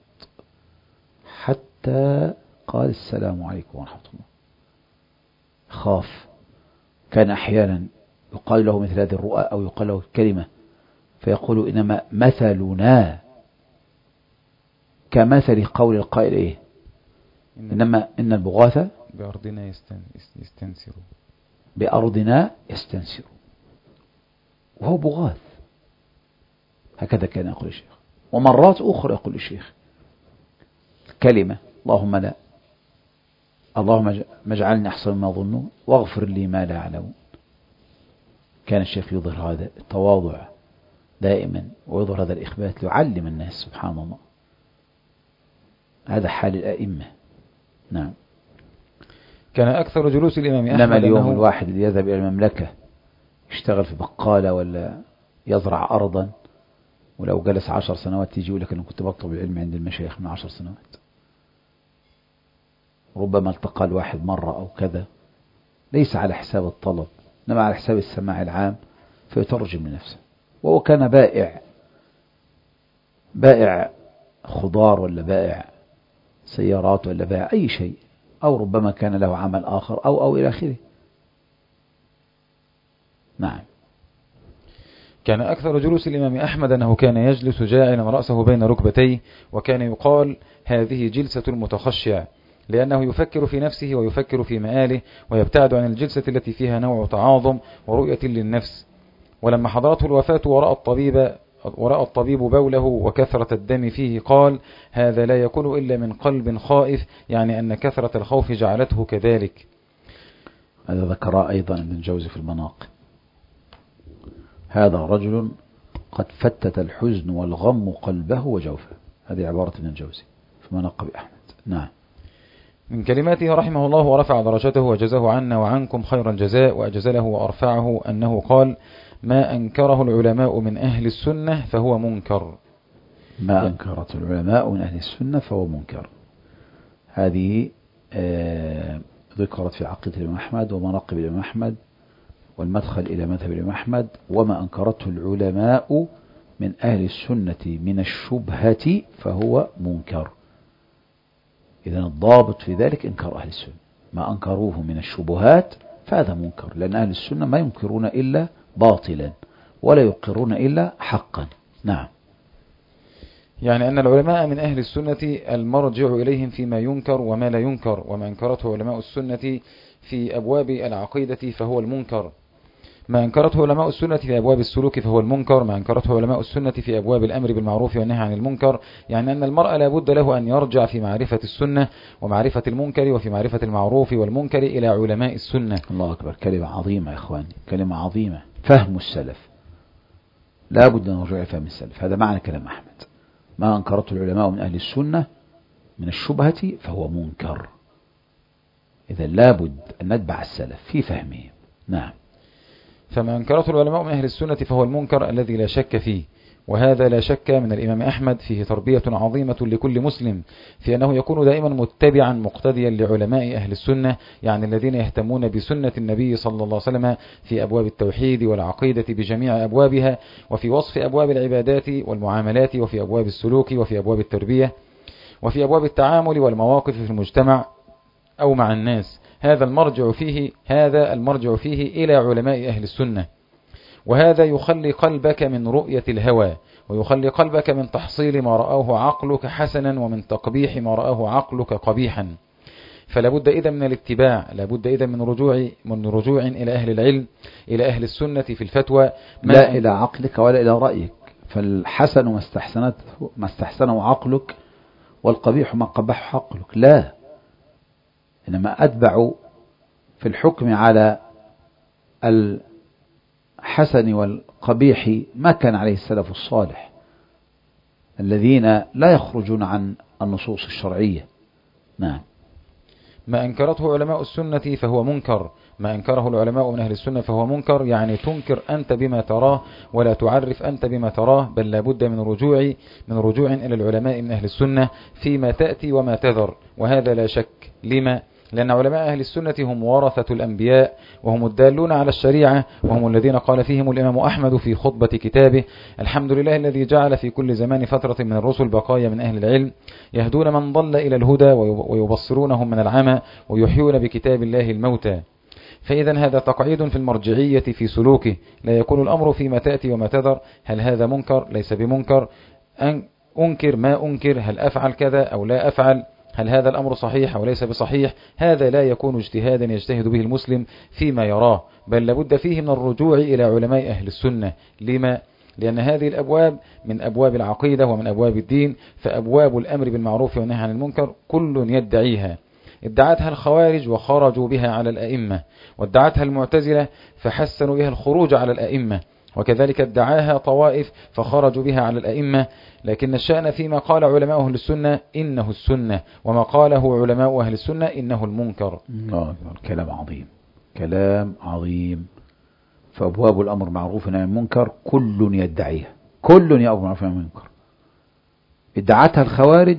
[SPEAKER 1] حتى قال السلام عليكم ورحمة الله. خاف، كان أحيانا يقال له مثل هذه الرؤى أو يقال له الكلمة، فيقول إنما مثلنا كمثل قول القائل إيه؟ إنما إن البغاثة
[SPEAKER 2] بأرضنا يستنسر
[SPEAKER 1] بأرضنا يستنسر، وهو بغاث. هكذا كان يقول الشيخ. ومرات أخرى يقول الشيخ كلمة اللهم لا، اللهم اجعلني أحسن ما ظنون واغفر لي ما لا يعلمون. كان الشيخ يظهر هذا التواضع دائما ويظهر هذا الإخبات ليعلم الناس. سبحان الله، هذا حال الأئمة. نعم.
[SPEAKER 2] كان أكثر جلوس الإمام أحمد
[SPEAKER 1] إنما اليوم الواحد اللي يذهب إلى المملكة يشتغل في بقالة ولا يزرع أرضا، ولو جلس عشر سنوات تيجي يقول لك أنا كنت بطلب العلم عند المشايخ من عشر سنوات. ربما التقى الواحد مرة أو كذا، ليس على حساب الطلب إنما على حساب السماع العام، فيترجم لنفسه. وهو كان بائع بائع خضار ولا بائع سيارات ولا بائع أي شيء، أو ربما كان له عمل آخر أو أو إلى آخره. نعم.
[SPEAKER 2] كان أكثر جلوس الإمام أحمد أنه كان يجلس جاعلا رأسه بين ركبتيه، وكان يقال هذه جلسة المتخشع، لأنه يفكر في نفسه ويفكر في مآله، ويبتعد عن الجلسة التي فيها نوع تعاظم ورؤية للنفس. ولما حضرته الوفاة ورأى الطبيب ورأى الطبيب بوله وكثرة الدم فيه قال هذا لا يكون إلا من قلب خائف، يعني أن كثرة الخوف جعلته كذلك.
[SPEAKER 1] هذا ذكر أيضا ابن الجوزي في المناقب. هذا رجل قد فتت الحزن والغم قلبه وجوفه. هذه عبارة ابن الجوزي في مناقب أحمد. نعم.
[SPEAKER 2] من كلماته رحمه الله ورفع درجته وجزاه عنا وعنكم خير الجزاء وأجزله وأرفعه أنه قال ما أنكره العلماء من أهل السنة فهو منكر.
[SPEAKER 1] ما أنكرت العلماء من أهل السنة فهو منكر. هذه آه ذكرت في عقيدة الإمام أحمد ومناقب الإمام أحمد والمدخل إلى مذهب الإمام أحمد. وما أنكرته العلماء من أهل السنة من الشبهة فهو منكر. إذن الضابط في ذلك إنكار أهل السنة. ما أنكروه من الشبهات فهذا منكر، لأن أهل السنة ما ينكرون إلا باطلا ولا يقرون إلا حقا. نعم.
[SPEAKER 2] يعني أن العلماء من أهل السنة المرجع إليهم فيما ينكر وما لا ينكر، وما أنكرته علماء السنة في أبواب العقيدة فهو المنكر. ما أنكرته علماء السنة في أبواب السلوك فهو المنكر. ما أنكرته علماء السنة في أبواب الأمر بالمعروف والنهي عن المنكر. يعني أن المرء لا بد له أن يرجع في معرفة السنة ومعرفة المنكر وفي معرفة المعروف والمنكر إلى علماء السنة.
[SPEAKER 1] الله أكبر. كلمة عظيمة يا إخواني، كلمة عظيمة. فهم السلف، لا بد أن نرجع فهم السلف. هذا معنى كلام أحمد. ما أنكرته العلماء من أهل السنة من الشبهة فهو منكر. إذا لا بد أن نتبع السلف في فهمهم. نعم.
[SPEAKER 2] فما أنكرته العلماء من أهل السنة فهو المنكر الذي لا شك فيه. وهذا لا شك من الإمام أحمد فيه تربية عظيمة لكل مسلم، في أنه يكون دائما متبعا مقتديا لعلماء أهل السنة، يعني الذين يهتمون بسنة النبي صلى الله عليه وسلم في أبواب التوحيد والعقيدة بجميع أبوابها، وفي وصف أبواب العبادات والمعاملات، وفي أبواب السلوك، وفي أبواب التربية، وفي أبواب التعامل والمواقف في المجتمع أو مع الناس. هذا المرجع فيه هذا المرجع فيه إلى علماء أهل السنة. وهذا يخلي قلبك من رؤية الهوى، ويخلي قلبك من تحصيل ما رآه عقلك حسنا ومن تقبيح ما رآه عقلك قبيحا. فلا بد إذا من الاتباع، لا بد إذا من رجوع من رجوع إلى أهل العلم، إلى أهل السنة في الفتوى،
[SPEAKER 1] لا إلى عقلك ولا إلى رأيك. فالحسن ما استحسنته ما استحسنه عقلك، والقبيح ما قبحه عقلك. لا، إنما أتبع في الحكم على الحسن والقبيح ما كان عليه السلف الصالح الذين لا يخرجون عن النصوص الشرعية. نعم.
[SPEAKER 2] ما أنكرته علماء السنة فهو منكر. ما أنكره العلماء من أهل السنة فهو منكر، يعني تنكر أنت بما تراه ولا تعرف أنت بما تراه، بل لابد من رجوع من رجوع إلى العلماء من أهل السنة فيما تأتي وما تذر. وهذا لا شك. لما؟ لأن علماء أهل السنة هم ورثة الأنبياء، وهم الدالون على الشريعة، وهم الذين قال فيهم الإمام أحمد في خطبة كتابه الحمد لله الذي جعل في كل زمان فترة من الرسل بقايا من أهل العلم يهدون من ضل إلى الهدى ويبصرونهم من العمى ويحيون بكتاب الله الموتى. فإذا هذا تقعيد في المرجعية في سلوكه، لا يكون الأمر فيما تأتي وما تذر، هل هذا منكر ليس بمنكر، أن أنكر ما أنكر، هل أفعل كذا أو لا أفعل، هل هذا الأمر صحيح أو ليس بصحيح. هذا لا يكون اجتهادا يجتهد به المسلم فيما يراه، بل لابد فيه من الرجوع إلى علماء أهل السنة. لما؟ لأن هذه الأبواب من أبواب العقيدة ومن أبواب الدين، فأبواب الأمر بالمعروف والنهي عن المنكر كل يدعيها. ادعتها الخوارج وخرجوا بها على الأئمة، وادعتها المعتزلة فحسنوا بها الخروج على الأئمة، وكذلك ادعاها طوائف فخرجوا بها على الأئمة. لكن الشأن فيما قال علماء أهل السنة إنه السنة، وما قاله علماء أهل السنة إنه المنكر.
[SPEAKER 1] الله، كلام عظيم، كلام عظيم. فأبواب الأمر معروف عن المنكر كل يدعيها، كل يأمر معروف عن المنكر. ادعتها الخوارج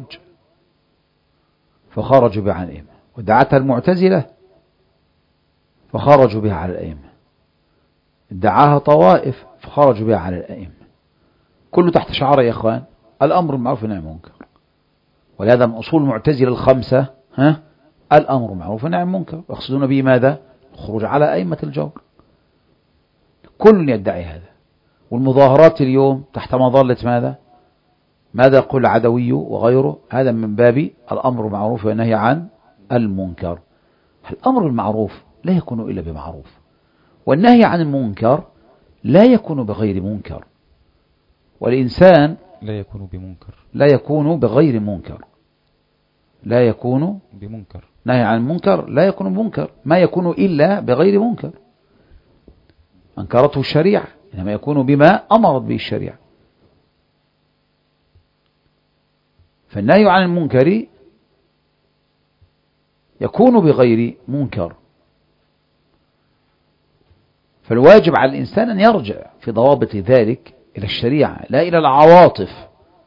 [SPEAKER 1] فخرجوا بها عن الأئمة، وادعتها المعتزلة فخرجوا بها على الأئمة، ادعاها طوائف فخرجوا بها على الأئمة. كله تحت شعار يا إخوان الأمر بالمعروف والنهي عن المنكر. ولهذا من أصول المعتزلة الخمسة ها الأمر بالمعروف والنهي عن المنكر، يقصدون به ماذا؟ الخروج على أئمة الجور. كل يدعي هذا. والمظاهرات اليوم تحت مظلة ماذا؟ ماذا يقول العدوي وغيره؟ هذا من باب الأمر بالمعروف والنهي عن المنكر. الأمر بالمعروف لا يكون إلا بمعروف، والنهي عن المنكر لا يكون بغير منكر. والإنسان
[SPEAKER 2] لا يكون بمنكر،
[SPEAKER 1] لا يكون بغير منكر، لا يكون
[SPEAKER 2] بمنكر.
[SPEAKER 1] نهي عن المنكر لا يكون بمنكر، ما يكون إلا بغير منكر. أنكرته الشريعة إنما يكون بما أمرت به الشريعة. فالنهي عن المنكر يكون بغير منكر. فالواجب على الإنسان أن يرجع في ضوابط ذلك إلى الشريعة لا إلى العواطف،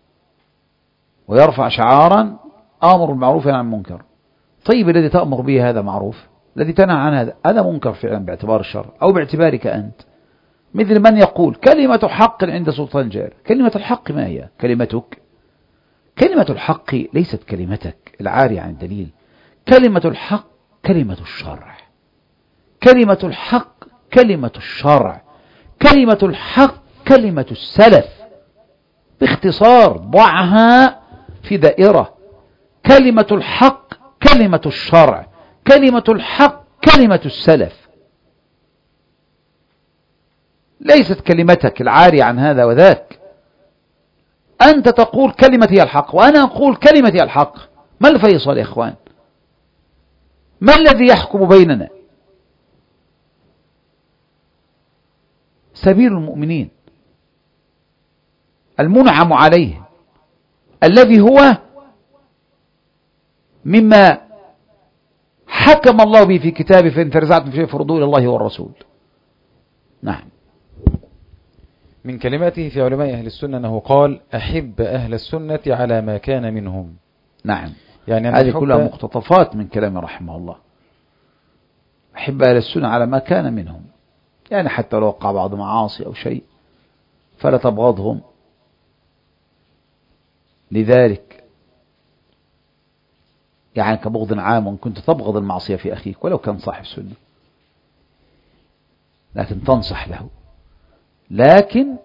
[SPEAKER 1] ويرفع شعارا آمر بالمعروف عن المنكر. طيب الذي تأمر به هذا معروف، الذي تنهى عن هذا هذا منكر فعلا باعتبار الشرع أو باعتبارك أنت. مثل من يقول كلمة حق عند سلطان جائر. كلمة الحق ما هي؟ كلمتك. كلمة الحق ليست كلمتك العارية عن الدليل. كلمة الحق كلمة الشرع. كلمة الحق كلمة الشرع. كلمة الحق كلمة السلف. باختصار ضعها في دائرة. كلمة الحق كلمة الشرع. كلمة الحق كلمة السلف، ليست كلمتك العارية عن هذا وذاك. أنت تقول كلمتي الحق وأنا أقول كلمتي الحق. ما الفيصل يا إخوان؟ ما الذي يحكم بيننا؟ سبيل المؤمنين المنعم عليه الذي هو مما حكم الله به في كتابه فإن تنازعتم في شيء فردوه إلى الله والرسول. نعم.
[SPEAKER 2] من كلماته في علماء أهل السنة أنه قال أحب أهل السنة على ما كان منهم.
[SPEAKER 1] نعم،
[SPEAKER 2] يعني
[SPEAKER 1] هذه كلها مقتطفات من كلام رحمه الله. أحب أهل السنة على ما كان منهم، يعني حتى لو وقع بعض معاصي أو شيء فلا تبغضهم لذلك، يعني كبغض عام، وإن كنت تبغض المعصية في أخيك ولو كان صاحب سنة لكن تنصح له. لكن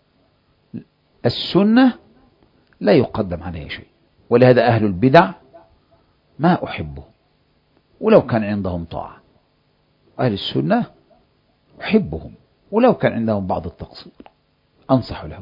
[SPEAKER 1] السنة لا يقدم عليها شيء، ولهذا أهل البدع ما أحبه ولو كان عندهم طاعة. أهل السنة أحبهم ولو كان عندهم بعض التقصير أنصح له.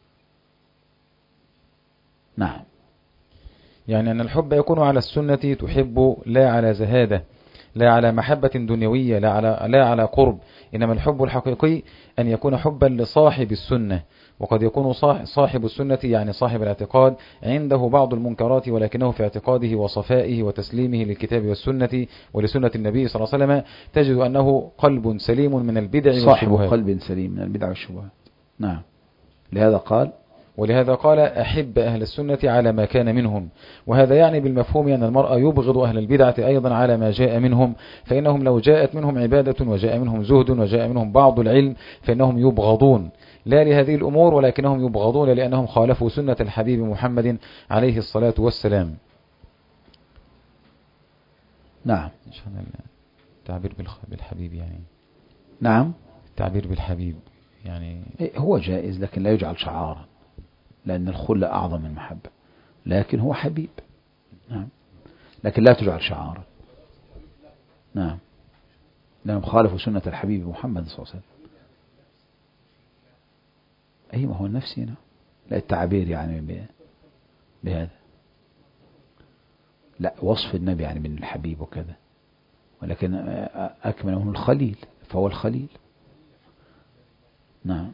[SPEAKER 1] نعم.
[SPEAKER 2] يعني أن الحب يكون على السنة تحب لا على زهادة، لا على محبة دنيوية، لا على, لا على قرب، إنما الحب الحقيقي أن يكون حبا لصاحب السنة. وقد يكون صاحب السنة يعني صاحب الاعتقاد عنده بعض المنكرات، ولكنه في اعتقاده وصفائه وتسليمه للكتاب والسنة ولسنة النبي صلى الله عليه وسلم تجد أنه قلب سليم من البدع والشبهات.
[SPEAKER 1] صاحب قلب سليم من البدع والشبهات. نعم. لهذا قال
[SPEAKER 2] ولهذا قال أحب أهل السنة على ما كان منهم. وهذا يعني بالمفهوم أن المرء يبغض أهل البدعة أيضا على ما جاء منهم، فإنهم لو جاءت منهم عبادة وجاء منهم زهد وجاء منهم بعض العلم فإنهم يبغضون لا لهذه الأمور، ولكنهم يبغضون لأنهم خالفوا سنة الحبيب محمد عليه الصلاة والسلام.
[SPEAKER 1] نعم.
[SPEAKER 2] التعبير بالحبيب يعني.
[SPEAKER 1] نعم،
[SPEAKER 2] التعبير بالحبيب يعني
[SPEAKER 1] هو جائز لكن لا يجعل شعارا، لأن الخلة أعظم من المحبة، لكن هو حبيب. نعم، لكن لا تجعل شعارا. نعم، لأنهم خالفوا سنة الحبيب محمد صلى الله عليه وسلم. أي ما هو النفسي. نعم، لا التعبير يعني بهذا، لا وصف النبي يعني من الحبيب وكذا، ولكن أكمل من الخليل، فهو الخليل. نعم،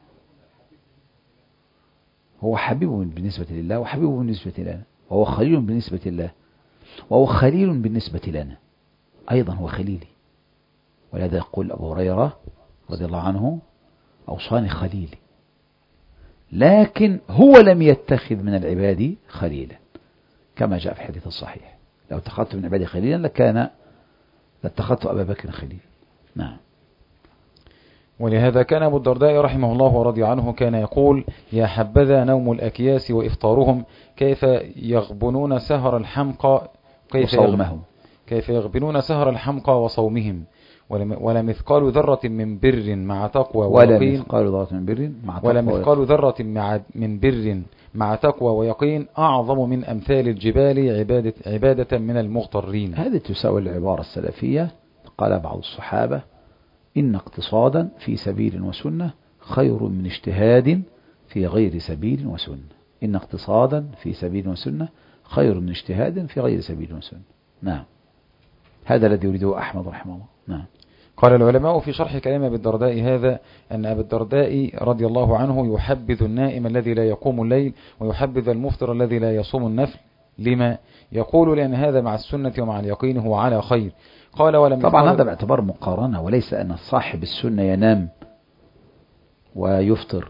[SPEAKER 1] هو حبيب بالنسبة لله وحبيب بالنسبة لنا، وهو خليل بالنسبة لله وهو خليل بالنسبة لنا أيضا، هو خليلي. ولهذا يقول أبو هريرة رضي الله عنه: أوصاني خليلي، لكن هو لم يتخذ من العباد خليلا، كما جاء في الحديث الصحيح: لو اتخذت من عبادي خليلا لكان لاتخذت أبا بكر خليلا. نعم.
[SPEAKER 2] ولهذا كان أبو الدرداء رحمه الله ورضي عنه كان يقول: يا حبذا نوم الأكياس وإفطارهم، كيف يغبنون سهر الحمقى كيف
[SPEAKER 1] وصومهم
[SPEAKER 2] كيف يغبنون سهر الحمقى وصومهم، ولا مثقال ذرة من بر مع تقوى ويقين،
[SPEAKER 1] ولا مثقال ذرة من بر مع تقوى
[SPEAKER 2] ولا مثقال ذرة من بر مع تقوى ويقين أعظم من أمثال الجبال عبادة, عبادة من المغترين.
[SPEAKER 1] هذه تساوي العبارة السلفية. قال بعض الصحابة: إن اقتصادا في سبيل وسنة خير من اجتهاد في غير سبيل وسنة. إن اقتصادا في سبيل وسنة خير من اجتهاد في غير سبيل وسنة. نعم، هذا الذي يريده أحمد رحمه الله. نعم.
[SPEAKER 2] قال العلماء في شرح كلام أبي الدرداء هذا أن أبي الدرداء رضي الله عنه يحبذ النائم الذي لا يقوم الليل ويحبذ المفطر الذي لا يصوم النفل. لما؟ يقول: لأن هذا مع السنة ومع اليقين هو على خير. قال: ولم
[SPEAKER 1] طبعا هذا باعتبار مقارنة، وليس أن صاحب السنة ينام ويفطر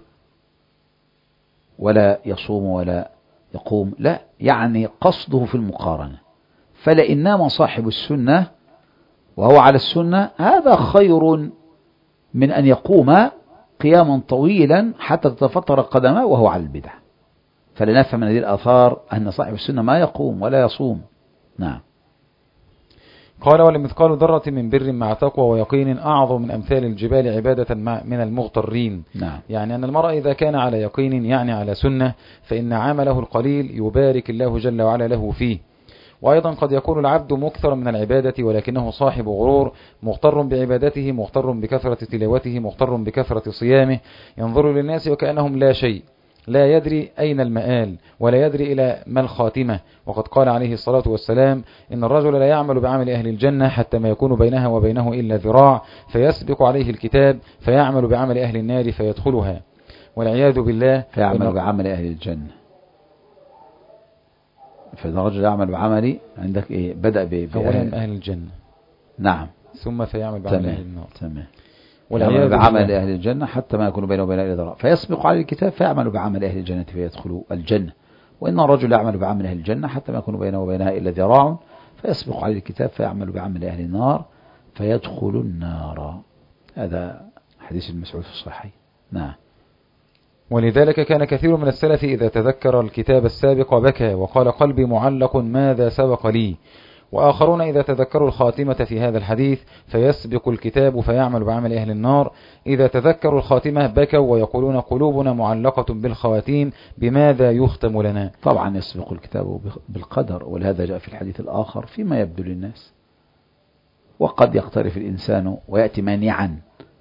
[SPEAKER 1] ولا يصوم ولا يقوم، لا، يعني قصده في المقارنة. فلئن نام صاحب السنة وهو على السنة هذا خير من أن يقوم قياما طويلا حتى تتفطر قدمه وهو على البدع. فلنفهم من هذه الآثار أن صاحب السنة ما يقوم ولا يصوم. نعم.
[SPEAKER 2] قال: ولمثقال ذرة من بر مع تقوى ويقين أعظم من أمثال الجبال عبادة من المغترين.
[SPEAKER 1] نعم.
[SPEAKER 2] يعني أن المرء إذا كان على يقين يعني على سنة فإن عمله القليل يبارك الله جل وعلا له فيه. وأيضا قد يكون العبد مكثرا من العبادة ولكنه صاحب غرور، مغتر بعبادته، مغتر بكثرة تلاوته، مغتر بكثرة صيامه، ينظر للناس وكأنهم لا شيء، لا يدري أين المآل ولا يدري إلى ما الخاتمة. وقد قال عليه الصلاة والسلام: إن الرجل لا يعمل بعمل أهل الجنة حتى ما يكون بينها وبينه إلا ذراع، فيسبق عليه الكتاب فيعمل بعمل أهل النار فيدخلها، والعياذ بالله.
[SPEAKER 1] فيعمل بعمل أهل الجنة، فإذا الرجل يعمل بعمل عندك إيه؟ بدأ
[SPEAKER 2] بأهل أهل الجنة.
[SPEAKER 1] نعم.
[SPEAKER 2] ثم فيعمل بعمل أهل النار.
[SPEAKER 1] تمام.
[SPEAKER 2] والعياذ
[SPEAKER 1] بعمل أهل الجنة حتى ما يكون بينه وبين إلا ذراع، فيسبق عليه الكتاب فيعمل بعمل أهل الجنة فيدخل الجنة. وإن الرجل يعمل بعمل أهل الجنة حتى ما يكون بينه وبينها إلا ذراع، فيسبق عليه الكتاب فيعمل بعمل أهل النار فيدخل النار. هذا حديث المسعود في الصحيح. نعم.
[SPEAKER 2] ولذلك كان كثير من السلف إذا تذكر الكتاب السابق بكى وقال: قلبي معلق ماذا سبق لي. وآخرون إذا تذكروا الخاتمة في هذا الحديث فيسبق الكتاب فيعمل بعمل أهل النار. إذا تذكروا الخاتمة بكوا ويقولون: قلوبنا معلقة بالخواتيم بماذا يختم لنا.
[SPEAKER 1] طبعا يسبق الكتاب بالقدر، ولهذا جاء في الحديث الآخر: فيما يبدو للناس. وقد يقترف الإنسان ويأتي مانعا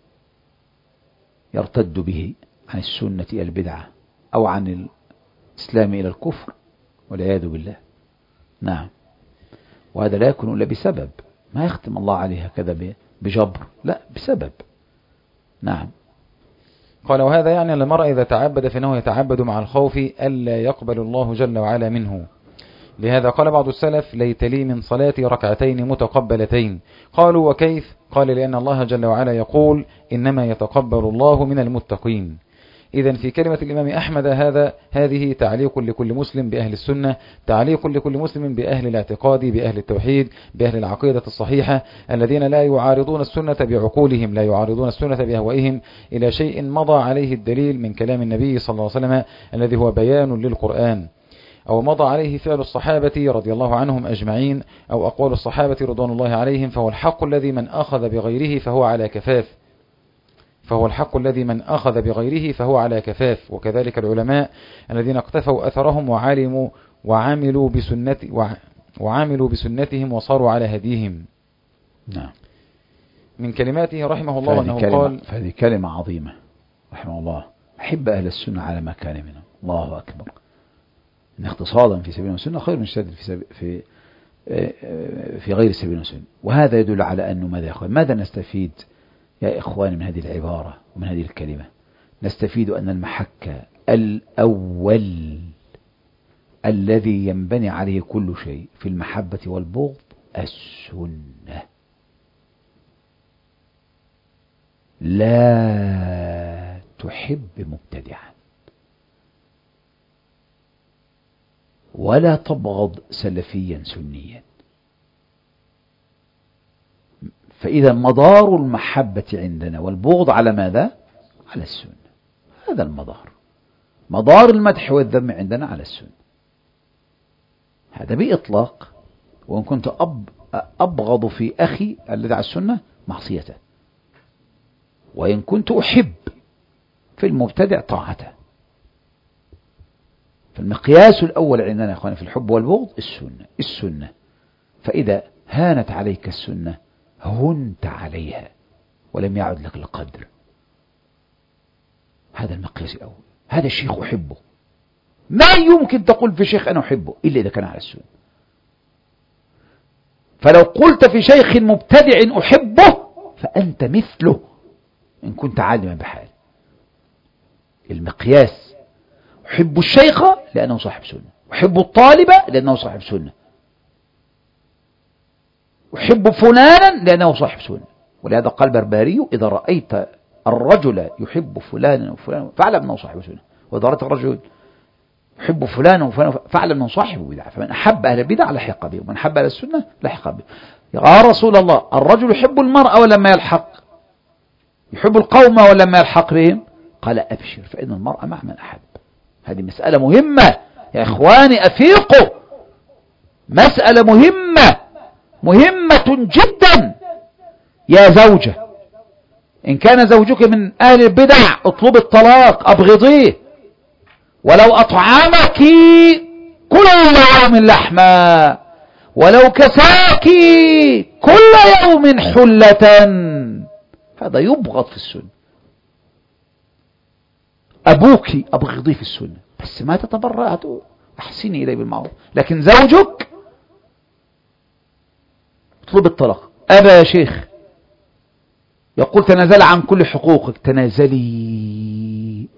[SPEAKER 1] يرتد به عن السنة إلى البدعة أو عن الإسلام إلى الكفر، والعياذ بالله. نعم. وهذا لا يكون إلا بسبب، ما يختم الله عليها كذا بجبر، لا، بسبب. نعم.
[SPEAKER 2] قال: وهذا يعني أن المرء إذا تعبد فإنه يتعبد مع الخوف ألا يقبل الله جل وعلا منه. لهذا قال بعض السلف: ليت لي من صلاتي ركعتين متقبلتين. قالوا: وكيف؟ قال: لأن الله جل وعلا يقول: إنما يتقبل الله من المتقين. إذن في كلمة الإمام أحمد هذا هذه تعليق لكل مسلم بأهل السنة، تعليق لكل مسلم بأهل الاعتقاد، بأهل التوحيد، بأهل العقيدة الصحيحة، الذين لا يعارضون السنة بعقولهم، لا يعارضون السنة بأهوائهم، إلى شيء مضى عليه الدليل من كلام النبي صلى الله عليه وسلم الذي هو بيان للقرآن. أو مضى عليه فعل الصحابة رضي الله عنهم أجمعين أو أقوال الصحابة رضوان الله عليهم، فهو الحق الذي من أخذ بغيره فهو على كفاف فهو الحق الذي من أخذ بغيره فهو على كفاف. وكذلك العلماء الذين اقتفوا أثرهم وعلموا وعملوا بسنة وعملوا بسنتهم وصاروا على هديهم.
[SPEAKER 1] نعم.
[SPEAKER 2] من كلماته رحمه الله أنه
[SPEAKER 1] كلمة
[SPEAKER 2] قال،
[SPEAKER 1] فهذه كلمة عظيمة رحمه الله: أحب أهل السنة على ما كان منهم. الله أكبر. إن اقتصادا في سبيل السنة خير من اجتهاد في في في غير سبيل السنة. وهذا يدل على أنه ماذا يا إخوان؟ ماذا نستفيد يا إخواني من هذه العبارة ومن هذه الكلمة؟ نستفيد أن المحك الأول الذي ينبني عليه كل شيء في المحبة والبغض السنة. لا تحب مبتدعا ولا تبغض سلفيا سنيا. فإذا مدار المحبة عندنا والبغض على ماذا؟ على السنة. هذا المدار. مدار المدح والذم عندنا على السنة. هذا بإطلاق. وإن كنت أب أبغض في أخي الذي على السنة معصيته، وإن كنت أحب في المبتدع طاعته. فالمقياس الأول عندنا يا أخواني في الحب والبغض السنة. السنة. فإذا هانت عليك السنة هنت عليها ولم يعد لك القدر. هذا المقياس الأول. هذا الشيخ أحبه. ما يمكن تقول في شيخ أنا أحبه إلا إذا كان على السنة. فلو قلت في شيخ مبتدع أحبه فأنت مثله إن كنت عالما بحاله. المقياس: أحب الشيخ لأنه صاحب سنة، أحب الطالب لأنه صاحب سنة، أحب فلانا لأنه صاحب سنة. ولهذا قال البربري: إذا رأيت الرجل يحب فلانا وفلانا فاعلم أنه صاحب سنة، وإذا رأيت الرجل يحب فلانا وفلانا فاعلم أنه صاحب بدعة. فمن أحب أهل البدع لحق به، ومن أحب أهل السنة لحق به. يا رسول الله، الرجل يحب المرأة ولما يلحق، يحب القوم ولما يلحق بهم؟ قال: أبشر فإن المرأة مع من أحب. هذه مسألة مهمة يا إخواني، أفيقوا. مسألة مهمة مهمة جدا. يا زوجة، إن كان زوجك من أهل البدع اطلب الطلاق، أبغضيه. ولو أطعمك كل يوم لحما، ولو كساك كل يوم حلة، هذا يبغض في السنة. أبوك أبغضيه في السنة، بس ما تتبرع أحسني إليه بالمعروف. لكن زوجك اطلب الطلاق. أبا يا شيخ، يقول: تنازل عن كل حقوقك. تنازلي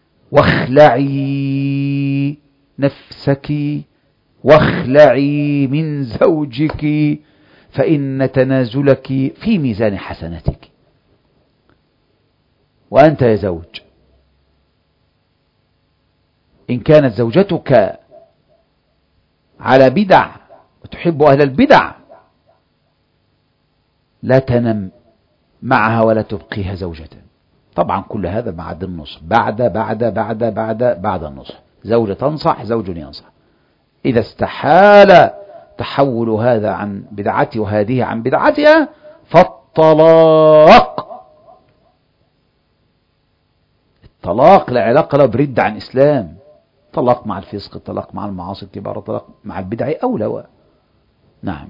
[SPEAKER 1] واخلعي نفسك واخلعي من زوجك، فإن تنازلك في ميزان حسناتك. وأنت يا زوج، إن كانت زوجتك على بدع وتحب أهل البدع لا تنم معها ولا تبقيها زوجة. طبعا كل هذا بعد النصح، بعد بعد بعد بعد بعد النصح. زوجة تنصح، زوج ينصح. إذا استحال تحول هذا عن بدعته وهذه عن بدعتها فالطلاق. الطلاق لا علاقة له برد عن إسلام. طلاق مع الفسق، طلاق مع المعاصي الكبار، طلاق مع البدع أولى. نعم.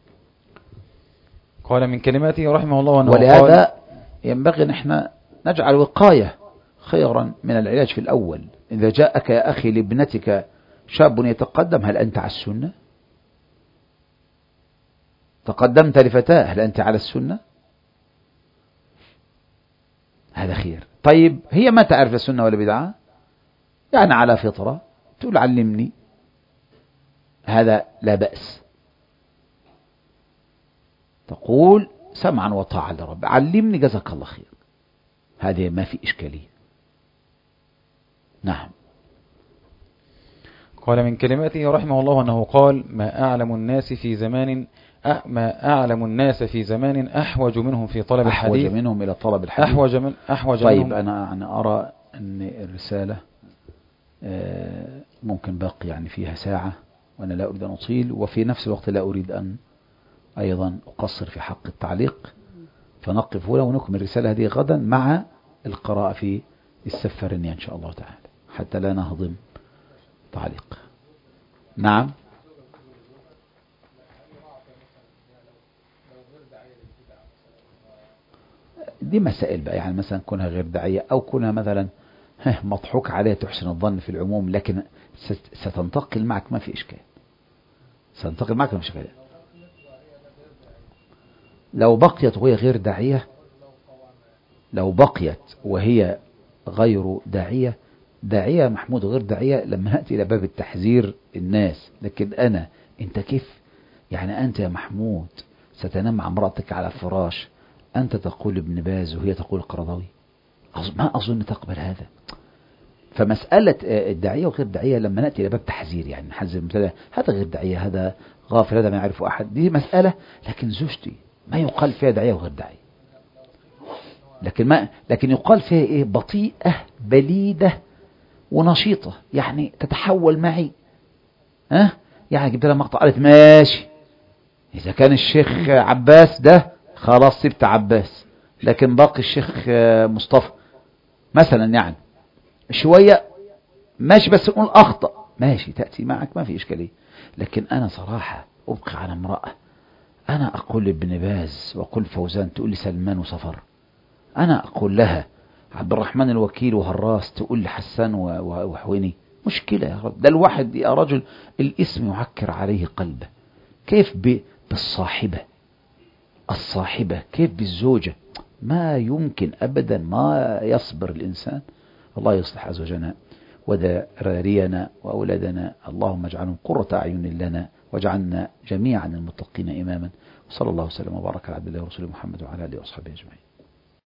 [SPEAKER 2] قال من كلماته رحمه الله أنه
[SPEAKER 1] ولهذا
[SPEAKER 2] قال:
[SPEAKER 1] ينبغي أن احنا نجعل وقاية خيرا من العلاج في الأول. إذا جاءك يا أخي لابنتك شاب يتقدم، هل أنت على السنة؟ تقدمت لفتاة، هل أنت على السنة؟ هذا خير. طيب هي ما تعرف السنة ولا بدعة، يعني على فطرة، تقول علمني، هذا لا بأس. تقول سمعا وطاعة لرب، علمني جزاك الله خير، هذه ما في إشكالية. نعم.
[SPEAKER 2] قال من كلماته رحمه الله أنه قال: ما أعلم الناس في زمان أ... ما أعلم الناس في زمان أحوج منهم في طلب الحديث،
[SPEAKER 1] أحوج منهم إلى طلب الحديث.
[SPEAKER 2] أحوج من أحوج
[SPEAKER 1] طيب
[SPEAKER 2] منهم.
[SPEAKER 1] أنا أنا أرى أن الرسالة ممكن باقي يعني فيها ساعة، وأنا لا أريد أن أطيل، وفي نفس الوقت لا أريد أن أيضا أقصر في حق التعليق، فنقف هنا ونكمل الرسالة هذه غدا مع القراءة في السفرني إن شاء الله تعالى حتى لا نهضم تعليق. نعم. دي مسائل بقى، يعني مثلا كونها غير داعية أو كونها مثلا مضحوك عليها تحسن الظن في العموم، لكن ستنتقل معك ما في إشكال، ستنتقل معك ما في إشكال. لو بقيت وهي غير داعية، لو بقيت وهي غير داعية، داعية محمود غير داعية لما نأتي إلى باب التحذير الناس، لكن أنا أنت كيف يعني أنت يا محمود ستنام مع امرأتك على فراش، أنت تقول ابن باز وهي تقول القرضاوي، ما أظن تقبل هذا. فمسألة الداعية وغير الداعية لما نأتي إلى باب تحذير، يعني نحذر مثلا هذا غير داعية، هذا غافل، هذا ما يعرفه أحد، دي مسألة. لكن زوجتي ما يقال فيها داعية وغير داعية، لكن ما لكن يقال فيها إيه؟ بطيئة بليدة ونشيطة، يعني تتحول معي. ها أه؟ يعني جبت لها مقطع قالت ماشي، إذا كان الشيخ عباس ده خلاص سبت عباس، لكن باقي الشيخ مصطفى مثلا يعني شوية ماشي، بس نقول أخطأ ماشي، تأتي معك ما في إشكالية. لكن أنا صراحة أبقى على امرأة، أنا أقول لابن باز وأقول فوزان تقول لي سلمان وصفر، أنا أقول لها عبد الرحمن الوكيل وهراس تقول لي حسان وحويني، مشكلة يا رب. ده الواحد يا رجل الاسم يعكر عليه قلبه، كيف بالصاحبة الصاحبة، كيف بالزوجة؟ ما يمكن أبدا، ما يصبر الإنسان. الله يصلح أزواجنا وذرارينا وأولادنا، اللهم اجعلهم قرة أعين لنا، واجعلنا جميعا المتقين إماما. وصلى الله وسلم وبارك على عبد الله ورسوله محمد وعلى آله وأصحابه أجمعين.